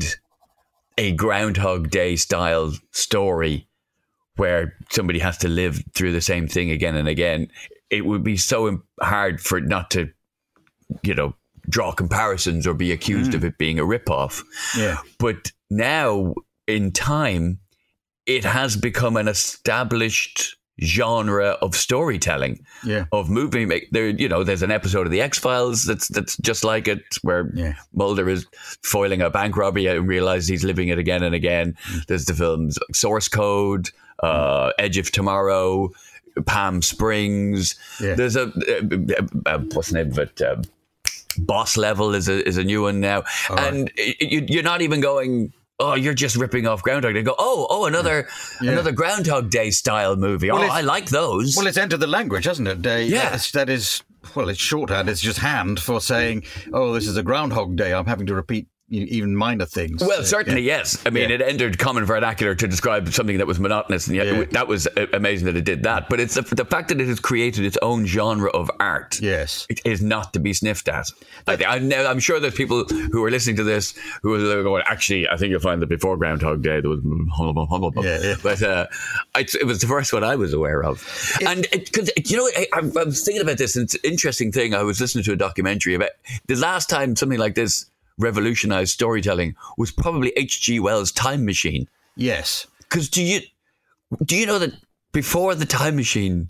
a Groundhog Day style story where somebody has to live through the same thing again and again, it would be so hard for it not to, you know, draw comparisons or be accused mm. of it being a ripoff. Yeah. But now, in time, it has become an established genre of storytelling, yeah. of movie make. There, you know, there's an episode of The X-Files that's that's just like it, where yeah. Mulder is foiling a bank robbery and realizes he's living it again and again. Mm. There's the films Source Code, uh, Edge of Tomorrow, Palm Springs. Yeah. There's a, a, a what's the name of it? Uh, Boss Level is a is a new one now, oh. and it, you, you're not even going. oh, you're just ripping off Groundhog Day. Go, oh, oh, another yeah. another Groundhog Day style movie. Well, oh, I like those. Well, it's entered the language, hasn't it? Day. Yeah. That's, that is, well, it's shorthand. It's just hand for saying, oh, this is a Groundhog Day. I'm having to repeat even minor things. Well, certainly, yeah. yes. I mean, yeah. it entered common vernacular to describe something that was monotonous, and yet yeah. that was amazing that it did that. But it's the, the fact that it has created its own genre of art. Yes, it is not to be sniffed at. I, I'm, I'm sure there's people who are listening to this who are going, actually, I think you'll find that before Groundhog Day there was, yeah, yeah. but uh, it, it was the first one I was aware of. It, and because you know, I, I was thinking about this, and it's an interesting thing. I was listening to a documentary about the last time something like this revolutionized storytelling was probably H G Wells' Time Machine. Yes. Because do you do you know that before the Time Machine,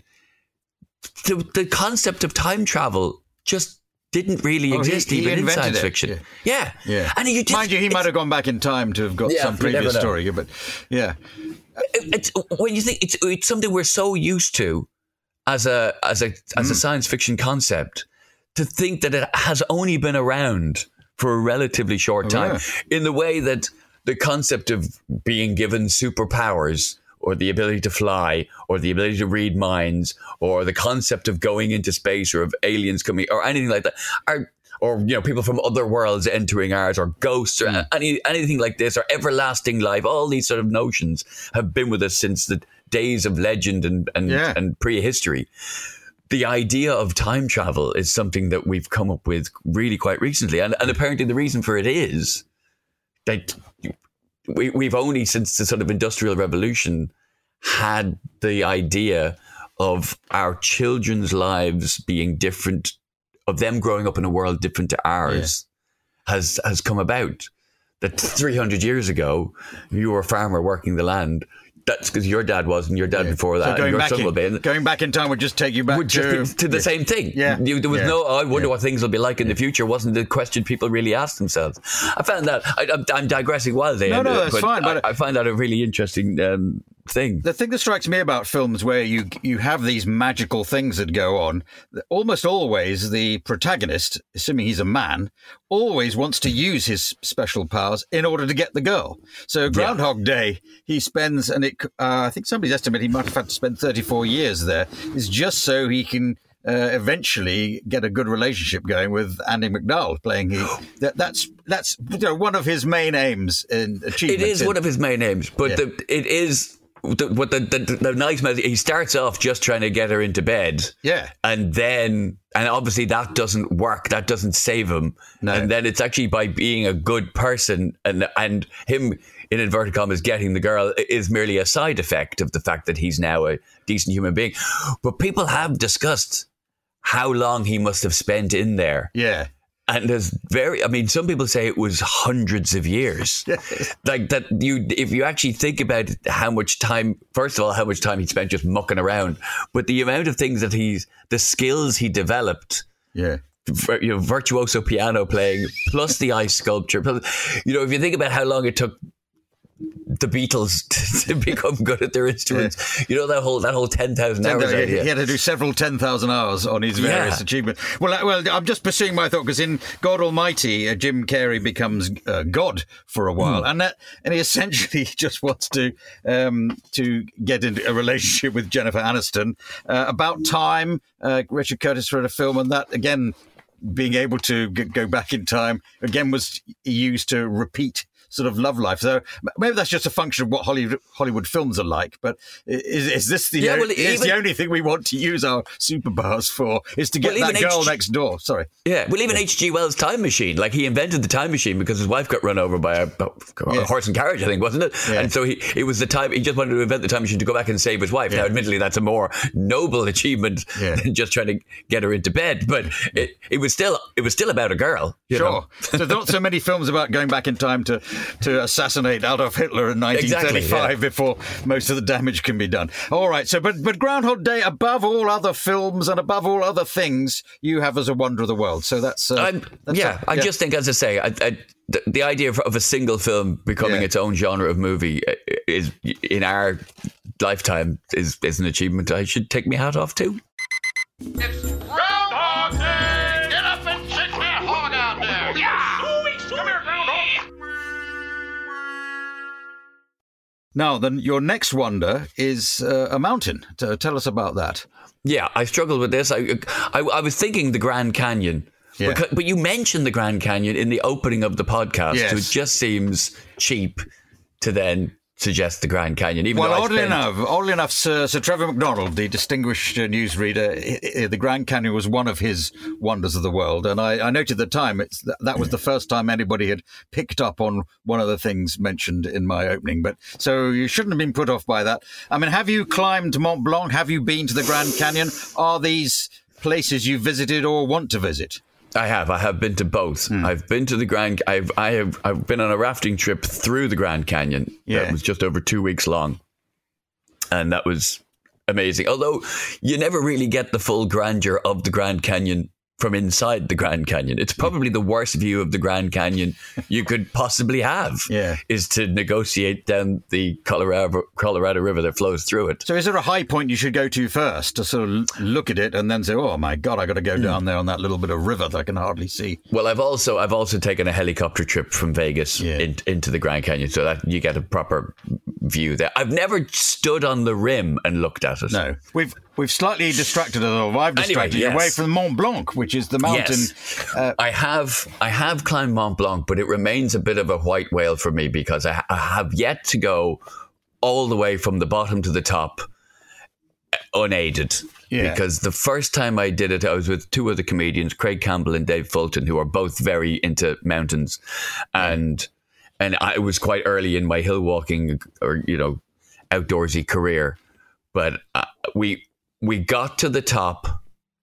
the, the concept of time travel just didn't really oh, exist he, he even in science it. fiction. Yeah. yeah. yeah. And you just, Mind you, he might have gone back in time to have got yeah, some previous story, but yeah. It's, when you think it's, it's something we're so used to as a as a as mm. a science fiction concept, to think that it has only been around for a relatively short time, oh, yeah. in the way that the concept of being given superpowers or the ability to fly or the ability to read minds or the concept of going into space or of aliens coming or anything like that are, or, you know, people from other worlds entering ours or ghosts or mm. any, anything like this or everlasting life, all these sort of notions have been with us since the days of legend and, and, yeah. and prehistory. The idea of time travel is something that we've come up with really quite recently. And, and apparently the reason for it is that we, we've only since the sort of Industrial Revolution had the idea of our children's lives being different, of them growing up in a world different to ours, yeah. has, has come about. That three hundred years ago, you were a farmer working the land. That's because your dad was, and your dad yeah. before that, so and your son in, will be. And going back in time would just take you back to, to the yeah. same thing. Yeah. You, there was yeah. no, oh, I wonder yeah. what things will be like in yeah. the future. Wasn't the question people really asked themselves. I found that, I, I'm, I'm digressing wildly. No, no, that's but fine. But I, I find that a really interesting um, thing. The thing that strikes me about films where you you have these magical things that go on, almost always the protagonist, assuming he's a man, always wants to use his special powers in order to get the girl. So Groundhog yeah. Day, he spends, and it, uh, I think somebody's estimate he might have had to spend thirty-four years there, is just so he can uh, eventually get a good relationship going with Andy McDowell playing. He, that, that's that's you know, one of his main aims in achievements. It is in, one of his main aims, but yeah. the, it is. The, what the, the, the nice message, he starts off just trying to get her into bed. Yeah. And then, and obviously that doesn't work. That doesn't save him. No. And then it's actually by being a good person and, and him, in inverted commas, getting the girl is merely a side effect of the fact that he's now a decent human being. But people have discussed how long he must have spent in there. Yeah. And there's very, I mean, some people say it was hundreds of years. Like that you, if you actually think about how much time, first of all, how much time he spent just mucking around, but the amount of things that he's, the skills he developed. Yeah. You know, virtuoso piano playing, plus the ice sculpture. Plus, you know, if you think about how long it took the Beatles to, to become good at their instruments, yeah. you know, that whole that whole ten thousand hours he, idea. He had to do several ten thousand hours on his various yeah. achievements. Well, I, well, I'm just pursuing my thought because in God Almighty, uh, Jim Carrey becomes uh, God for a while, mm. and that, and he essentially just wants to um, to get into a relationship with Jennifer Aniston. Uh, about time, uh, Richard Curtis wrote a film, and that again, being able to g- go back in time again was used to repeat sort of love life. So maybe that's just a function of what Hollywood, Hollywood films are like. But is, is this the, yeah, o- well, is even, the only thing we want to use our superpowers for is to get well, that girl H- next door? Sorry. Yeah, well, even H G Wells' Time Machine, like he invented the time machine because his wife got run over by a, a yeah. horse and carriage, I think, wasn't it? Yeah. And so he it was the time, he just wanted to invent the time machine to go back and save his wife. Yeah. Now, admittedly, that's a more noble achievement yeah. than just trying to get her into bed. But it, it was still it was still about a girl. You sure. know? So there aren't so many films about going back in time to, to assassinate Adolf Hitler in nineteen thirty-five exactly, yeah. before most of the damage can be done. All right, so but but Groundhog Day, above all other films and above all other things, you have as a wonder of the world. So that's, uh, that's yeah. A, I yeah. just think, as I say, I, I, the, the idea of, of a single film becoming yeah. its own genre of movie is in our lifetime is is an achievement I should take my hat off to. It's Groundhog Day! Get up and check that hog out there! Yeah! Come here, Groundhog! Now, then, your next wonder is uh, a mountain. T- tell us about that. Yeah, I struggled with this. I, I, I was thinking the Grand Canyon. Yeah. Because, but you mentioned the Grand Canyon in the opening of the podcast, yes. So it just seems cheap to then suggest the Grand Canyon. Even well, though oddly spent... enough, oddly enough, Sir, Sir Trevor McDonald, the distinguished uh, newsreader, the Grand Canyon was one of his wonders of the world, and I, I noted at the time it's th- that was the first time anybody had picked up on one of the things mentioned in my opening. But so you shouldn't have been put off by that. I mean, have you climbed Mont Blanc? Have you been to the Grand Canyon? Are these places you visited or want to visit? I have. I have been to both. Mm. I've been to the Grand. I've. I have. I've been on a rafting trip through the Grand Canyon. Yeah, that was just over two weeks long, and that was amazing. Although you never really get the full grandeur of the Grand Canyon from inside the Grand Canyon. It's probably the worst view of the Grand Canyon you could possibly have. Yeah, is to negotiate down the Colorado Colorado River that flows through it. So, is there a high point you should go to first to sort of look at it and then say, "Oh my God, I got to go down there on that little bit of river that I can hardly see"? Well, I've also I've also taken a helicopter trip from Vegas yeah. in, into the Grand Canyon, so that you get a proper view there. I've never stood on the rim and looked at it. No, we've. We've slightly distracted us, or I've distracted anyway, yes. you away from Mont Blanc, which is the mountain. Yes. Uh, I have I have climbed Mont Blanc, but it remains a bit of a white whale for me because I, I have yet to go all the way from the bottom to the top unaided. Yeah. Because the first time I did it, I was with two other comedians, Craig Campbell and Dave Fulton, who are both very into mountains. And and I was quite early in my hill walking or, you know, outdoorsy career. But uh, we... We got to the top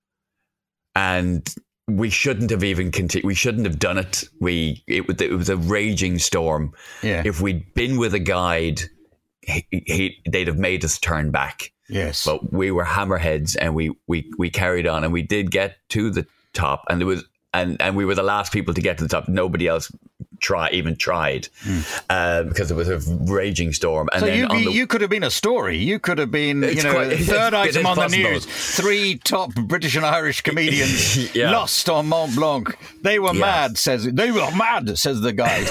and we shouldn't have even continued. We shouldn't have done it. We it, it was a raging storm. Yeah. If we'd been with a guide, he, he, they'd have made us turn back. Yes. But we were hammerheads and we, we, we carried on and we did get to the top and there was and, and we were the last people to get to the top. Nobody else try even tried mm. uh, because it was a raging storm. And so then you, on the, you could have been a story. You could have been, you know, quite, third item on possible. the news. Three top British and Irish comedians yeah. lost on Mont Blanc. They were yeah. mad. Says they were mad. Says the guide.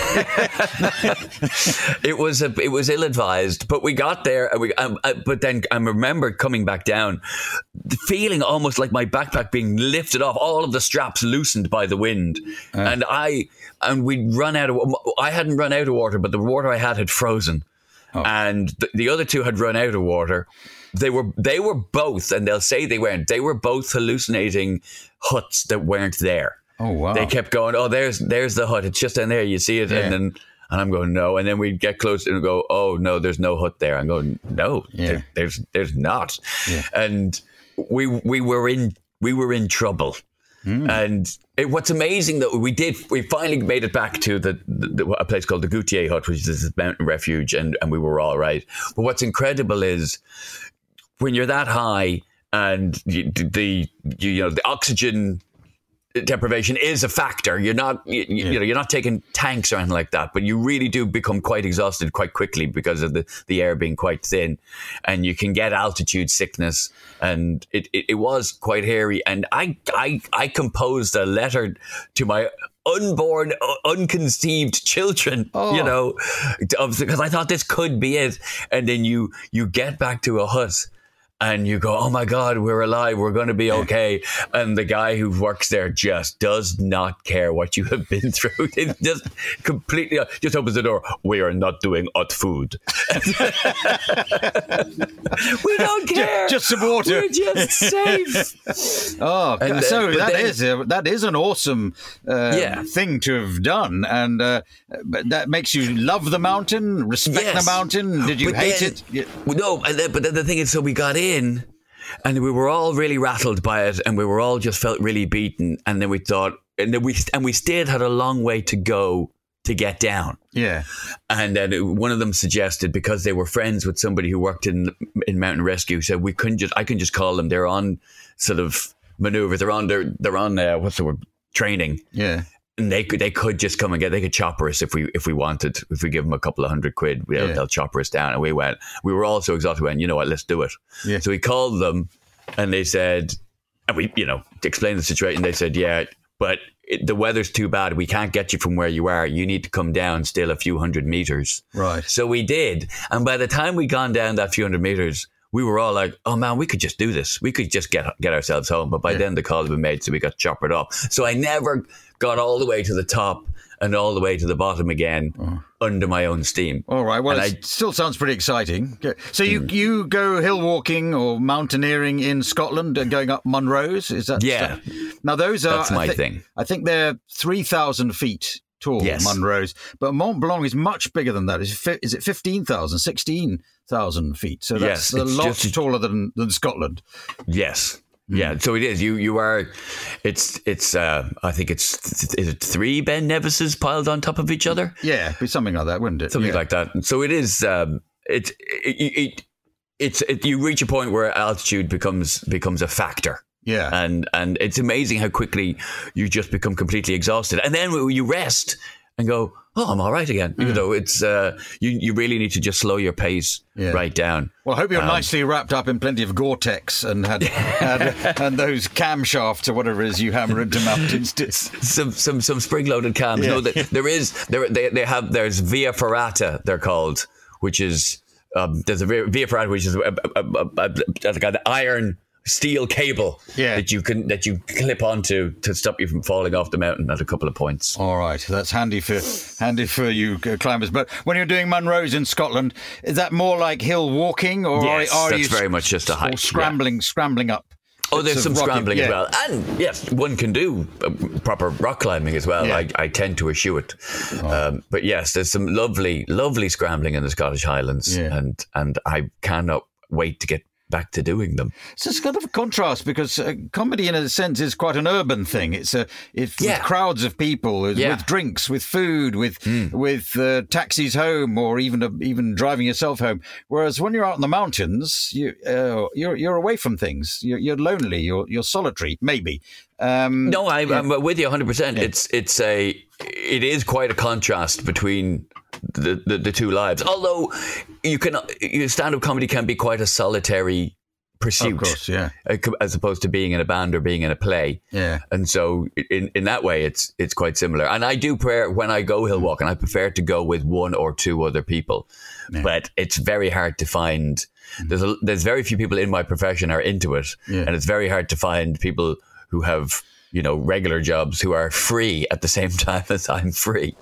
it was a, it was ill advised, but we got there. And we, um, uh, but then I remember coming back down, feeling almost like my backpack being lifted off, all of the straps loosened by the wind, uh. and I and we'd run out of. I hadn't run out of water, but the water I had had frozen, oh. and the, the other two had run out of water. They were they were both, and they'll say they weren't. They were both hallucinating huts that weren't there. Oh wow! They kept going. Oh, there's there's the hut. It's just down there. You see it, yeah. and then and I'm going no, and then we'd get close and go, oh no, there's no hut there. I'm going no, yeah. there, there's there's not, yeah. and we we were in we were in trouble. Mm. And it, what's amazing that we did, we finally made it back to the, the a place called the Goutier Hut, which is this mountain refuge, and, and we were all right. But what's incredible is when you're that high and you, the you, you know the oxygen deprivation is a factor. You're not you, yeah. you know you're not taking tanks or anything like that, but you really do become quite exhausted quite quickly because of the, the air being quite thin, and you can get altitude sickness. And it, it, it was quite hairy. And I, I I composed a letter to my unborn, unconceived children, oh. you know, because I thought this could be it. And then you you get back to a hut and you go, oh my God, we're alive. We're going to be okay. And the guy who works there just does not care what you have been through. It just completely, just opens the door. We are not doing hot food. We don't care. Just, just some water. We're just safe. Oh, and, so uh, that then, is a, that is an awesome uh, yeah. thing to have done. And uh, that makes you love the mountain, respect yes. the mountain. Did you but hate then, it? Yeah. No, but then the thing is, so we got in. In, and we were all really rattled by it, and we were all just felt really beaten. And then we thought, and then we and we still had a long way to go to get down. Yeah. And then it, one of them suggested, because they were friends with somebody who worked in in mountain rescue, said we couldn't just I can just call them. They're on sort of maneuver. They're on they're they're on uh, what's the word training. Yeah. And they could they could just come and get they could chopper us if we if we wanted. If we give them a couple of hundred quid, we, yeah. they'll chopper us down. And we went. We were all so exhausted. We went, you know what? Let's do it. Yeah. So we called them, and they said, and we you know explained the situation. They said, yeah, but it, the weather's too bad. We can't get you from where you are. You need to come down still a few hundred meters. Right. So we did. And by the time we gone down that few hundred meters, we were all like, oh man, we could just do this. We could just get get ourselves home. But by yeah. then the call had been made, so we got choppered off. So I never got all the way to the top and all the way to the bottom again oh. under my own steam. All right. Well, and it I, still sounds pretty exciting. So you, mm. you go hill walking or mountaineering in Scotland and going up Munros? Is that? Yeah. Stuff? Now those are. That's my I th- thing. I think they're three thousand feet tall, yes. Munros. But Mont Blanc is much bigger than that. Is it, is it fifteen thousand, sixteen thousand feet? So that's yes, a lot just, taller than, than Scotland. Yes. Yeah, so it is. You you are. It's it's. Uh, I think it's. Is it three Ben Nevises piled on top of each other? Yeah, it'd be something like that, wouldn't it? Something yeah. like that. So it is. Um, it, it, it it's it, you reach a point where altitude becomes becomes a factor. Yeah, and and it's amazing how quickly you just become completely exhausted, and then you rest and go, oh, I'm all right again. Mm. You know, it's uh, you. You really need to just slow your pace yeah. right down. Well, I hope you're um, nicely wrapped up in plenty of Gore-Tex and had, had and those camshafts or whatever it is you hammer into mountains. some some some spring-loaded cams. Yeah. No, there is there they they have there's Via Ferrata they're called, which is um, there's a Via Ferrata which is a, a, a, a, like an iron. Steel cable yeah. that you can that you clip onto to stop you from falling off the mountain at a couple of points. All right, that's handy for handy for you climbers. But when you're doing Munros in Scotland, is that more like hill walking, or yes, are, are that's you very much just a hike, scrambling, yeah. scrambling up? Oh, there's some rocky, scrambling yeah. as well, and yes, one can do proper rock climbing as well. Yeah. I, I tend to eschew it, oh. um, but yes, there's some lovely, lovely scrambling in the Scottish Highlands, yeah. and and I cannot wait to get back to doing them. So it's kind of a contrast because uh, comedy, in a sense, is quite an urban thing. It's a if yeah. with crowds of people, with, yeah. with drinks, with food, with mm. with uh, taxis home, or even uh, even driving yourself home. Whereas when you're out in the mountains, you uh, you're you're away from things. You're, you're lonely. You're you're solitary. Maybe. Um, no, I, yeah. I'm with you one hundred percent. Yeah. It's it's a it is quite a contrast between the, the, the two lives. Although you can stand-up comedy can be quite a solitary pursuit, of course, yeah, as opposed to being in a band or being in a play. Yeah, and so in in that way, it's it's quite similar. And I do prefer when I go hill walking, I prefer to go with one or two other people. Yeah. But it's very hard to find. There's a, there's very few people in my profession are into it, yeah. and it's very hard to find people who have, you know, regular jobs who are free at the same time as I'm free.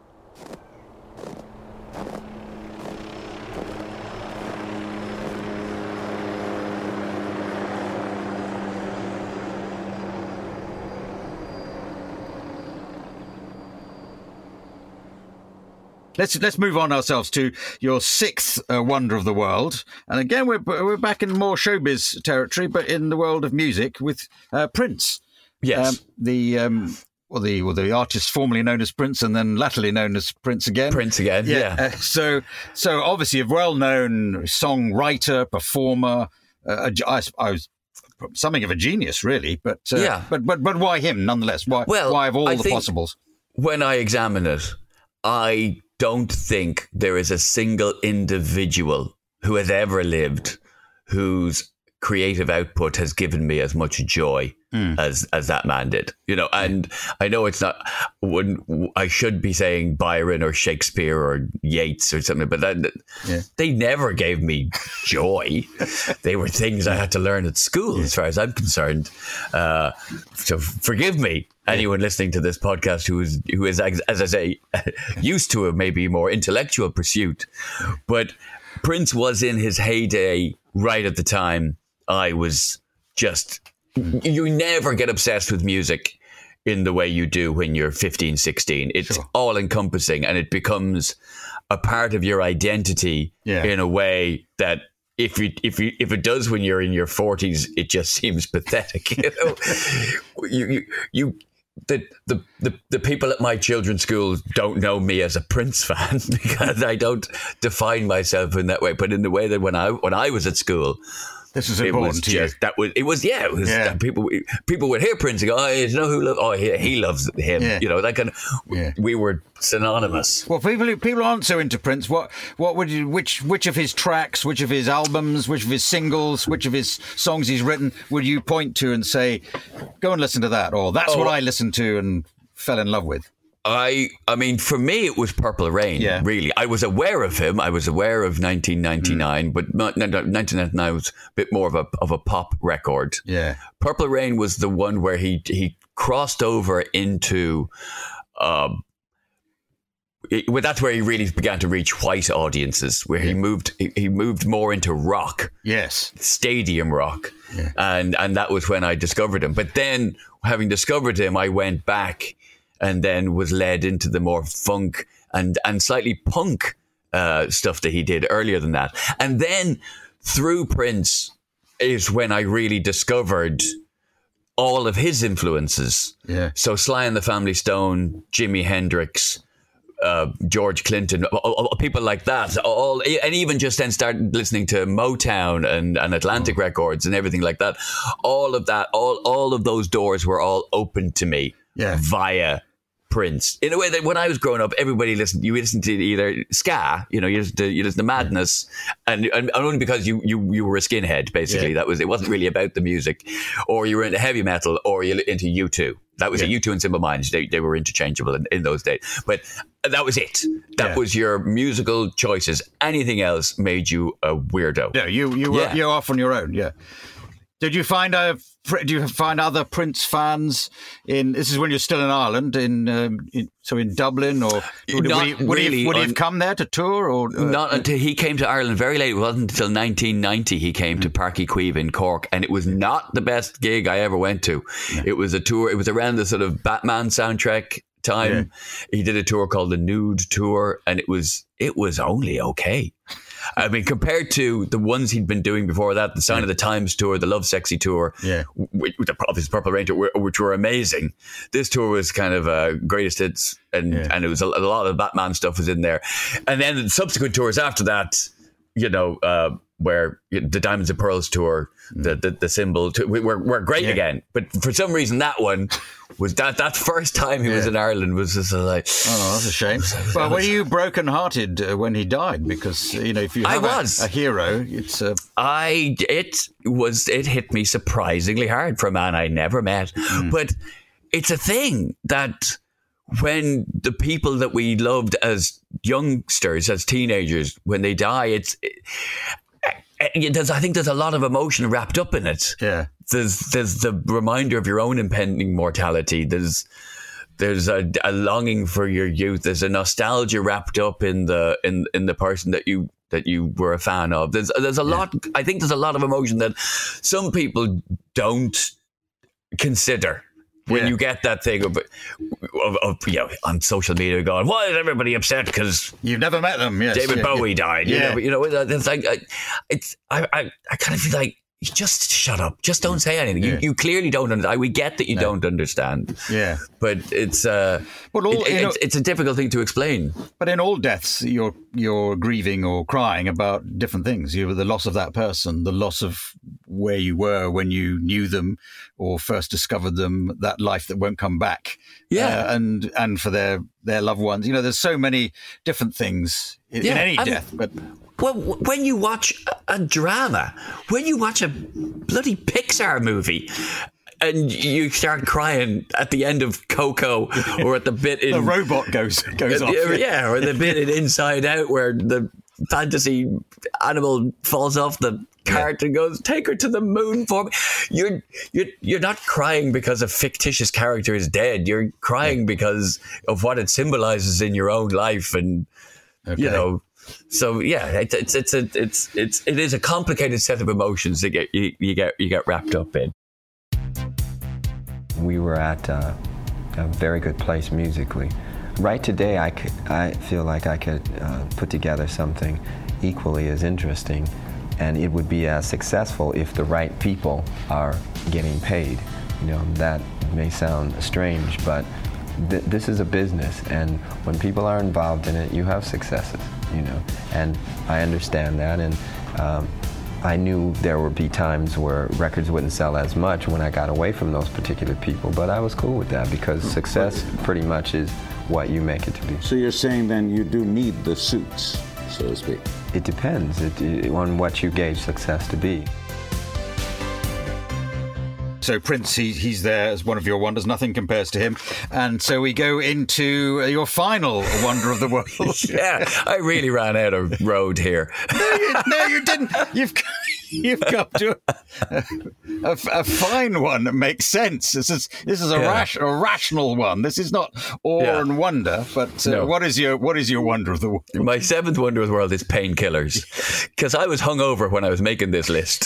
Let's let's move on ourselves to your sixth uh, wonder of the world, and again we're we're back in more showbiz territory, but in the world of music with uh, Prince. Yes, um, the um, well the well the artist formerly known as Prince and then latterly known as Prince again. Prince again, yeah. yeah. Uh, so so obviously a well-known songwriter, performer. Uh, I, I was something of a genius, really, but uh, yeah. But but but why him nonetheless? Why well, why of all I the possibles? When I examine it, I don't think there is a single individual who has ever lived whose creative output has given me as much joy mm. as as that man did. You know, and I know it's not, wouldn't, I should be saying Byron or Shakespeare or Yeats or something, but that, yeah. they never gave me joy. They were things I had to learn at school, yeah. as far as I'm concerned. Uh, so forgive me, anyone listening to this podcast who is, who is, as I say, used to a maybe more intellectual pursuit. But Prince was in his heyday right at the time. I was just, you never get obsessed with music in the way you do when you're fifteen, sixteen. It's sure. all encompassing, and it becomes a part of your identity yeah. in a way that if you if you if it does when you're in your forties, it just seems pathetic. You know, you you. you The, the the the people at my children's school don't know me as a Prince fan because I don't define myself in that way. But in the way that when I when I was at school, This is it important was to just, you. That was it. Was yeah. It was Yeah. people. People would hear Prince and go, "Oh, you know who? Lo- oh, he, he loves him." Yeah. You know, that kind of. Yeah. We were synonymous. Well, people who- people aren't so into Prince. What what would you which which of his tracks, which of his albums, which of his singles, which of his songs he's written would you point to and say, "Go and listen to that," or "That's Oh. what I listened to and fell in love with"? I I mean, for me, it was Purple Rain, Yeah. really. I was aware of him. I was aware of nineteen ninety-nine, Mm. but not, no, no, nineteen ninety-nine was a bit more of a of a pop record. Yeah. Purple Rain was the one where he he crossed over into... Um, it, well, that's where he really began to reach white audiences, where he moved he, he moved more into rock. Yes. Stadium rock. Yeah. And and that was when I discovered him. But then, having discovered him, I went back and then was led into the more funk and, and slightly punk uh, stuff that he did earlier than that. And then through Prince is when I really discovered all of his influences. Yeah. So Sly and the Family Stone, Jimi Hendrix, uh, George Clinton, people like that, all, and even just then started listening to Motown and, and Atlantic oh. Records and everything like that. All of that, all all of those doors were all open to me yeah. via Prince. In a way that when I was growing up, everybody listened. You listened to either ska, you know, you listened to, you listened to Madness, yeah. and, and only because you you you were a skinhead. Basically, yeah. that was it. Wasn't really about the music, or you were into heavy metal, or you into U two. That was yeah. it. U two and Simple Minds. They they were interchangeable in, in those days. But that was it. That yeah. was your musical choices. Anything else made you a weirdo. Yeah, you you were yeah. you're off on your own. Yeah. Did you find a? Do you find other Prince fans in? This is when you're still in Ireland, in, um, in so in Dublin, or would, not would, he, would, really he, would he have on, come there to tour, or uh, not until he came to Ireland very late? It wasn't until nineteen ninety he came mm. to Páirc Uí Chaoimh in Cork, and it was not the best gig I ever went to. Yeah. It was a tour. It was around the sort of Batman soundtrack time. Yeah. He did a tour called the Nude Tour, and it was it was only okay. I mean, compared to the ones he'd been doing before that, the Sign yeah. of the Times tour, the Love Sexy tour, yeah. which, the obvious Purple Rain tour, which were amazing. This tour was kind of uh, greatest hits, and, yeah. and it was a, a lot of Batman stuff was in there. And then the subsequent tours after that, you know, uh, where you know, the Diamonds and Pearls tour, mm. the, the the Symbol, tour, were, were great yeah. again. But for some reason, that one was that that first time he yeah. was in Ireland was just like, oh, that's a shame. Well, were you broken-hearted uh, when he died? Because you know, if you have I was. A, a hero, it's uh... I it was it hit me surprisingly hard for a man I never met. Mm. But it's a thing that when the people that we loved as youngsters, as teenagers, when they die, it's. It, There's, I think there's a lot of emotion wrapped up in it. Yeah. There's there's the reminder of your own impending mortality. There's there's a, a longing for your youth. There's a nostalgia wrapped up in the in in the person that you that you were a fan of. There's there's a yeah. lot. I think there's a lot of emotion that some people don't consider. When yeah. you get that thing of, of, of, you know, on social media going, why is everybody upset because you've never met them? Yes, David yeah, Bowie yeah. died. You yeah. know, you know, it's like I, it's I, I, I kind of feel like just shut up, just don't say anything. Yeah. You, you clearly don't understand. We get that you no. don't understand. Yeah, but it's uh, well, all, it, it, know, it's, it's a difficult thing to explain. But in all deaths, you're you're grieving or crying about different things. You the loss of that person, the loss of where you were when you knew them or first discovered them, that life that won't come back. Yeah, uh, and and for their their loved ones. You know, there's so many different things in, yeah, in any I'm, death, but. Well, when you watch a drama, when you watch a bloody Pixar movie and you start crying at the end of Coco or at the bit in... the robot goes goes uh, off. Yeah, or the bit in Inside Out where the fantasy animal falls off the cart yeah. and goes, take her to the moon for me. You're, you're, you're not crying because a fictitious character is dead. You're crying yeah. because of what it symbolizes in your own life and, okay. you know... So yeah, it's it's it's a, it's it's it is a complicated set of emotions that get you, you get you get wrapped up in. We were at uh, a very good place musically. Right today, I could, I feel like I could uh, put together something equally as interesting, and it would be as successful if the right people are getting paid. You know, that may sound strange, but th- this is a business, and when people are involved in it, you have successes. You know, and I understand that, and um, I knew there would be times where records wouldn't sell as much when I got away from those particular people, but I was cool with that because success pretty much is what you make it to be. So you're saying then you do need the suits, so to speak? It depends it, it, on what you gauge success to be. So Prince, he, he's there as one of your wonders. Nothing compares to him. And so we go into your final wonder of the world. Yeah, I really ran out of road here. No, you, no, you didn't. You've you've come to a, a, a fine one that makes sense. This is this is a, yeah. rash, a rational one. This is not awe yeah. and wonder. But uh, no. what is your what is your wonder of the world? My seventh wonder of the world is painkillers, because I was hungover when I was making this list.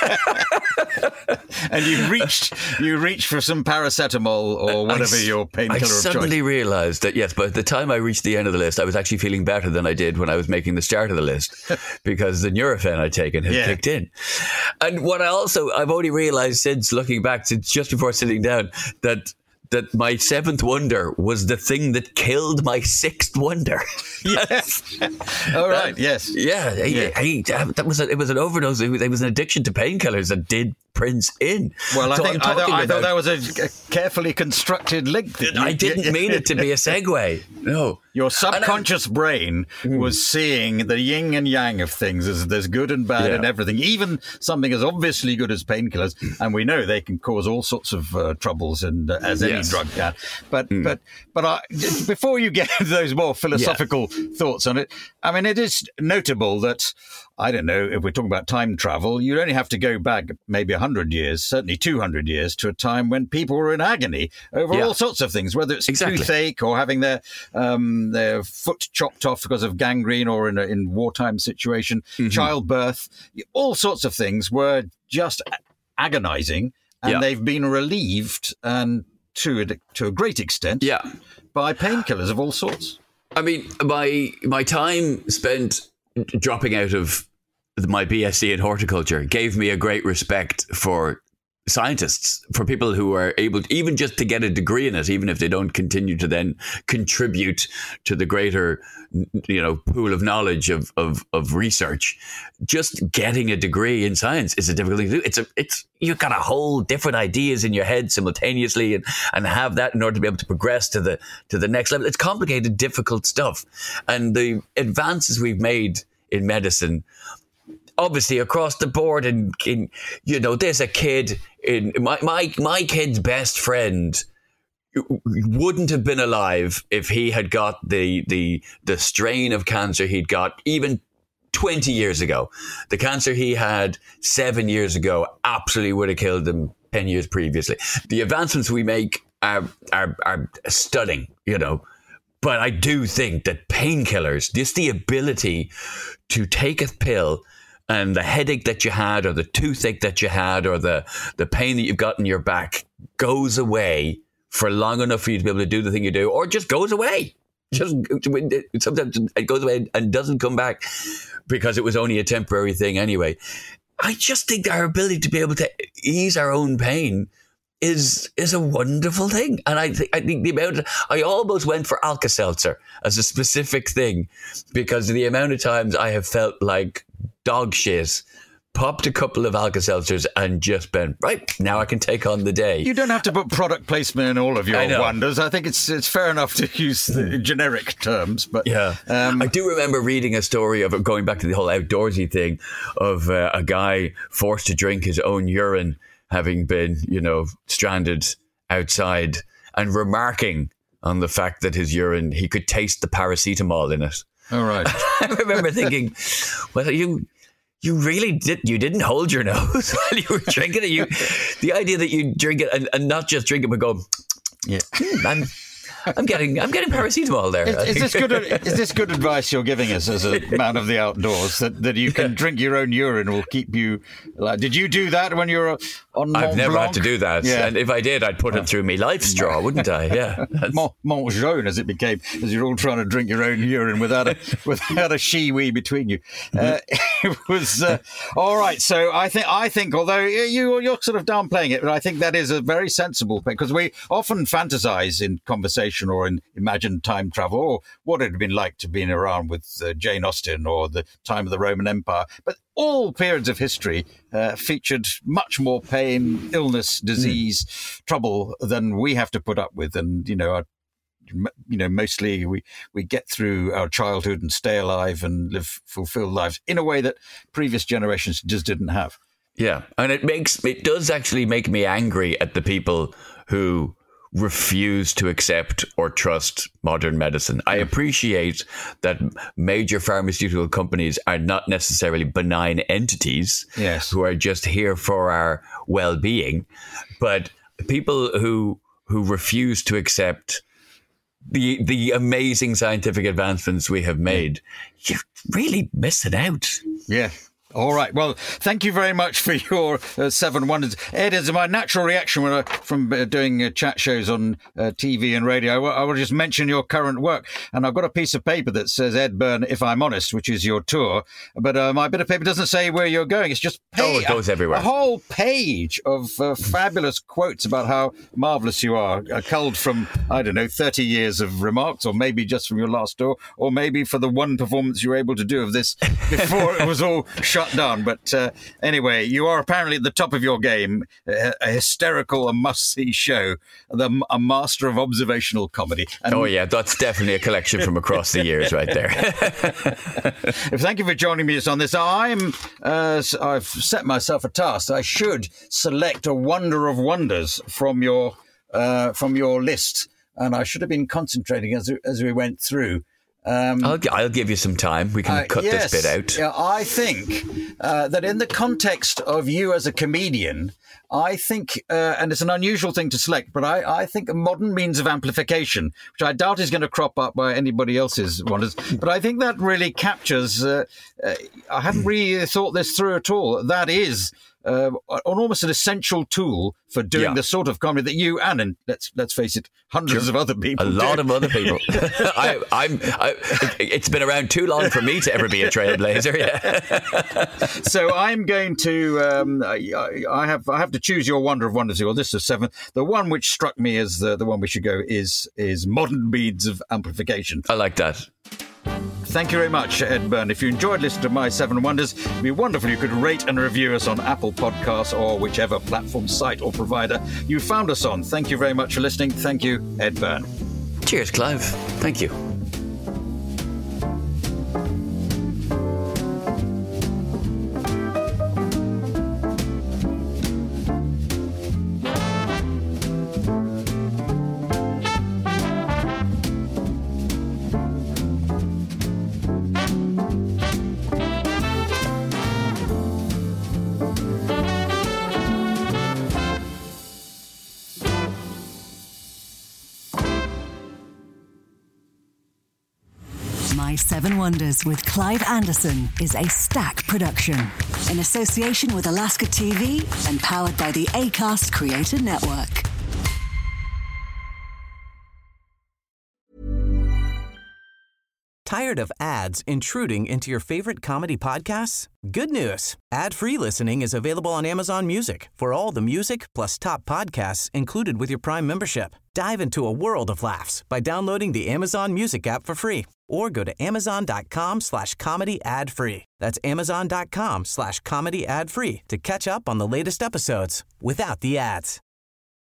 And you reached you reached for some paracetamol or whatever I, your painkiller of choice. I suddenly realised that, yes, but at the time I reached the end of the list, I was actually feeling better than I did when I was making the start of the list, because the Nurofen I'd taken had yeah. kicked in. And what I also, I've only realised since looking back to just before sitting down, that that my seventh wonder was the thing that killed my sixth wonder. Yes. All right. That, yes. Yeah. yeah. I, I, that was a, it was an overdose. It was, it was an addiction to painkillers that did Prince in. Well, I so think I thought, I thought that was a, a carefully constructed link. I didn't mean it to be a segue. No. Your subconscious brain mm. was seeing the yin and yang of things. As there's good and bad yeah. and everything. Even something as obviously good as painkillers, and we know they can cause all sorts of uh, troubles, and uh, as any yes. drug can. But mm. but but I, before you get into those more philosophical yeah. thoughts on it, I mean, it is notable that, I don't know, if we're talking about time travel, you'd only have to go back maybe one hundred years, certainly two hundred years, to a time when people were in agony over yeah. all sorts of things, whether it's exactly. toothache or having their um, their foot chopped off because of gangrene, or in a in wartime situation, mm-hmm. childbirth, all sorts of things were just agonizing, and yeah. they've been relieved, and to a, to a great extent, yeah. by painkillers of all sorts. I mean, my my time spent dropping out of my B S c in horticulture gave me a great respect for scientists, for people who are able to, even just to get a degree in it, even if they don't continue to then contribute to the greater, you know, pool of knowledge of, of, of research. Just getting a degree in science is a difficult thing to do. It's a, it's, you've got to hold different ideas in your head simultaneously and, and have that in order to be able to progress to the, to the next level. It's complicated, difficult stuff. And the advances we've made in medicine, obviously across the board, and in, you know, there's a kid in my, my, my kid's best friend wouldn't have been alive if he had got the, the, the strain of cancer he'd got even twenty years ago. The cancer he had seven years ago absolutely would have killed him ten years previously. The advancements we make are, are, are stunning, you know. But I do think that painkillers, just the ability to take a pill, and the headache that you had, or the toothache that you had, or the, the pain that you've got in your back goes away for long enough for you to be able to do the thing you do, or just goes away. Just sometimes it goes away and doesn't come back because it was only a temporary thing anyway. I just think our ability to be able to ease our own pain is is a wonderful thing. And I think I think the amount of, I almost went for Alka-Seltzer as a specific thing, because of the amount of times I have felt like dog shit, popped a couple of Alka-Seltzers and just been, right, now I can take on the day. You don't have to put product placement in all of your I wonders. I think it's it's fair enough to use the generic terms. But yeah, um, I do remember reading a story of, going back to the whole outdoorsy thing, of uh, a guy forced to drink his own urine, having been, you know, stranded outside, and remarking on the fact that his urine, he could taste the paracetamol in it. All right. I remember thinking, well, you you really did, you didn't hold your nose while you were drinking it. You, the idea that you drink it and, and not just drink it, but go, yeah, I'm, I'm getting, I'm getting paracetamol there. Is, is this good? Is this good advice you're giving us as a man of the outdoors? That, that you can yeah. drink your own urine will keep you. Like, did you do that when you were on Mont I've never Blanc? had to do that, yeah. and if I did, I'd put it through me life straw, wouldn't I? Yeah, Mont, Mont Jaune, as it became, as you're all trying to drink your own urine without a without a she-wee between you. Uh, it was uh, all right. So I think I think although you you're sort of downplaying it, but I think that is a very sensible thing, because we often fantasize in conversation teleportation or in imagined time travel, or what it had been like to be around with uh, Jane Austen or the time of the Roman Empire. But all periods of history uh, featured much more pain, illness, disease, mm. trouble than we have to put up with. And, you know, our, you know, mostly we, we get through our childhood and stay alive and live fulfilled lives in a way that previous generations just didn't have. Yeah. And it makes, it does actually make me angry at the people who refuse to accept or trust modern medicine. I appreciate that major pharmaceutical companies are not necessarily benign entities yes. who are just here for our well-being, but people who who refuse to accept the the amazing scientific advancements we have made, you're really missing out. Yeah. All right. Well, thank you very much for your uh, seven wonders. Ed, as my natural reaction when I, from uh, doing uh, chat shows on uh, T V and radio, I, w- I will just mention your current work. And I've got a piece of paper that says Ed Byrne, If I'm Honest, which is your tour. But uh, my bit of paper doesn't say where you're going. It's just pay- oh, it goes a, everywhere. A whole page of uh, fabulous quotes about how marvellous you are, uh, culled from, I don't know, thirty years of remarks, or maybe just from your last tour, or maybe for the one performance you were able to do of this before it was all shut down. But uh, anyway, you are apparently at the top of your game, a, a hysterical, a must-see show, the, a master of observational comedy. And oh, yeah, that's definitely a collection from across the years right there. Thank you for joining me on this. I'm, uh, I've set myself a task. I should select a wonder of wonders from your, uh, from your list, and I should have been concentrating as, as we went through. Um, I'll, I'll give you some time. We can uh, cut yes, this bit out. Yeah, I think uh, that in the context of you as a comedian, I think, uh, and it's an unusual thing to select, but I, I think a modern means of amplification, which I doubt is going to crop up by anybody else's wonders, but I think that really captures, uh, uh, I hadn't really thought this through at all. That is Uh, almost an essential tool for doing yeah. the sort of comedy that you and, and let's let's face it, hundreds sure. of other people A lot do. of other people. I, I'm. I, it's been around too long for me to ever be a trailblazer. Yeah. So I'm going to. Um, I, I have. I have to choose your wonder of wonders. Or this is seven. The one which struck me as the the one we should go is is modern means of amplification. I like that. Thank you very much, Ed Byrne. If you enjoyed listening to My Seven Wonders, it'd be wonderful if you could rate and review us on Apple Podcasts or whichever platform, site or provider you found us on. Thank you very much for listening. Thank you, Ed Byrne. Cheers, Clive. Thank you. My Seven Wonders with Clive Anderson is a Stack production in association with Alaska T V and powered by the Acast Creator Network. Tired of ads intruding into your favorite comedy podcasts? Good news. Ad-free listening is available on Amazon Music for all the music plus top podcasts included with your Prime membership. Dive into a world of laughs by downloading the Amazon Music app for free or go to amazon.com slash comedy ad free. That's amazon.com slash comedy ad free to catch up on the latest episodes without the ads.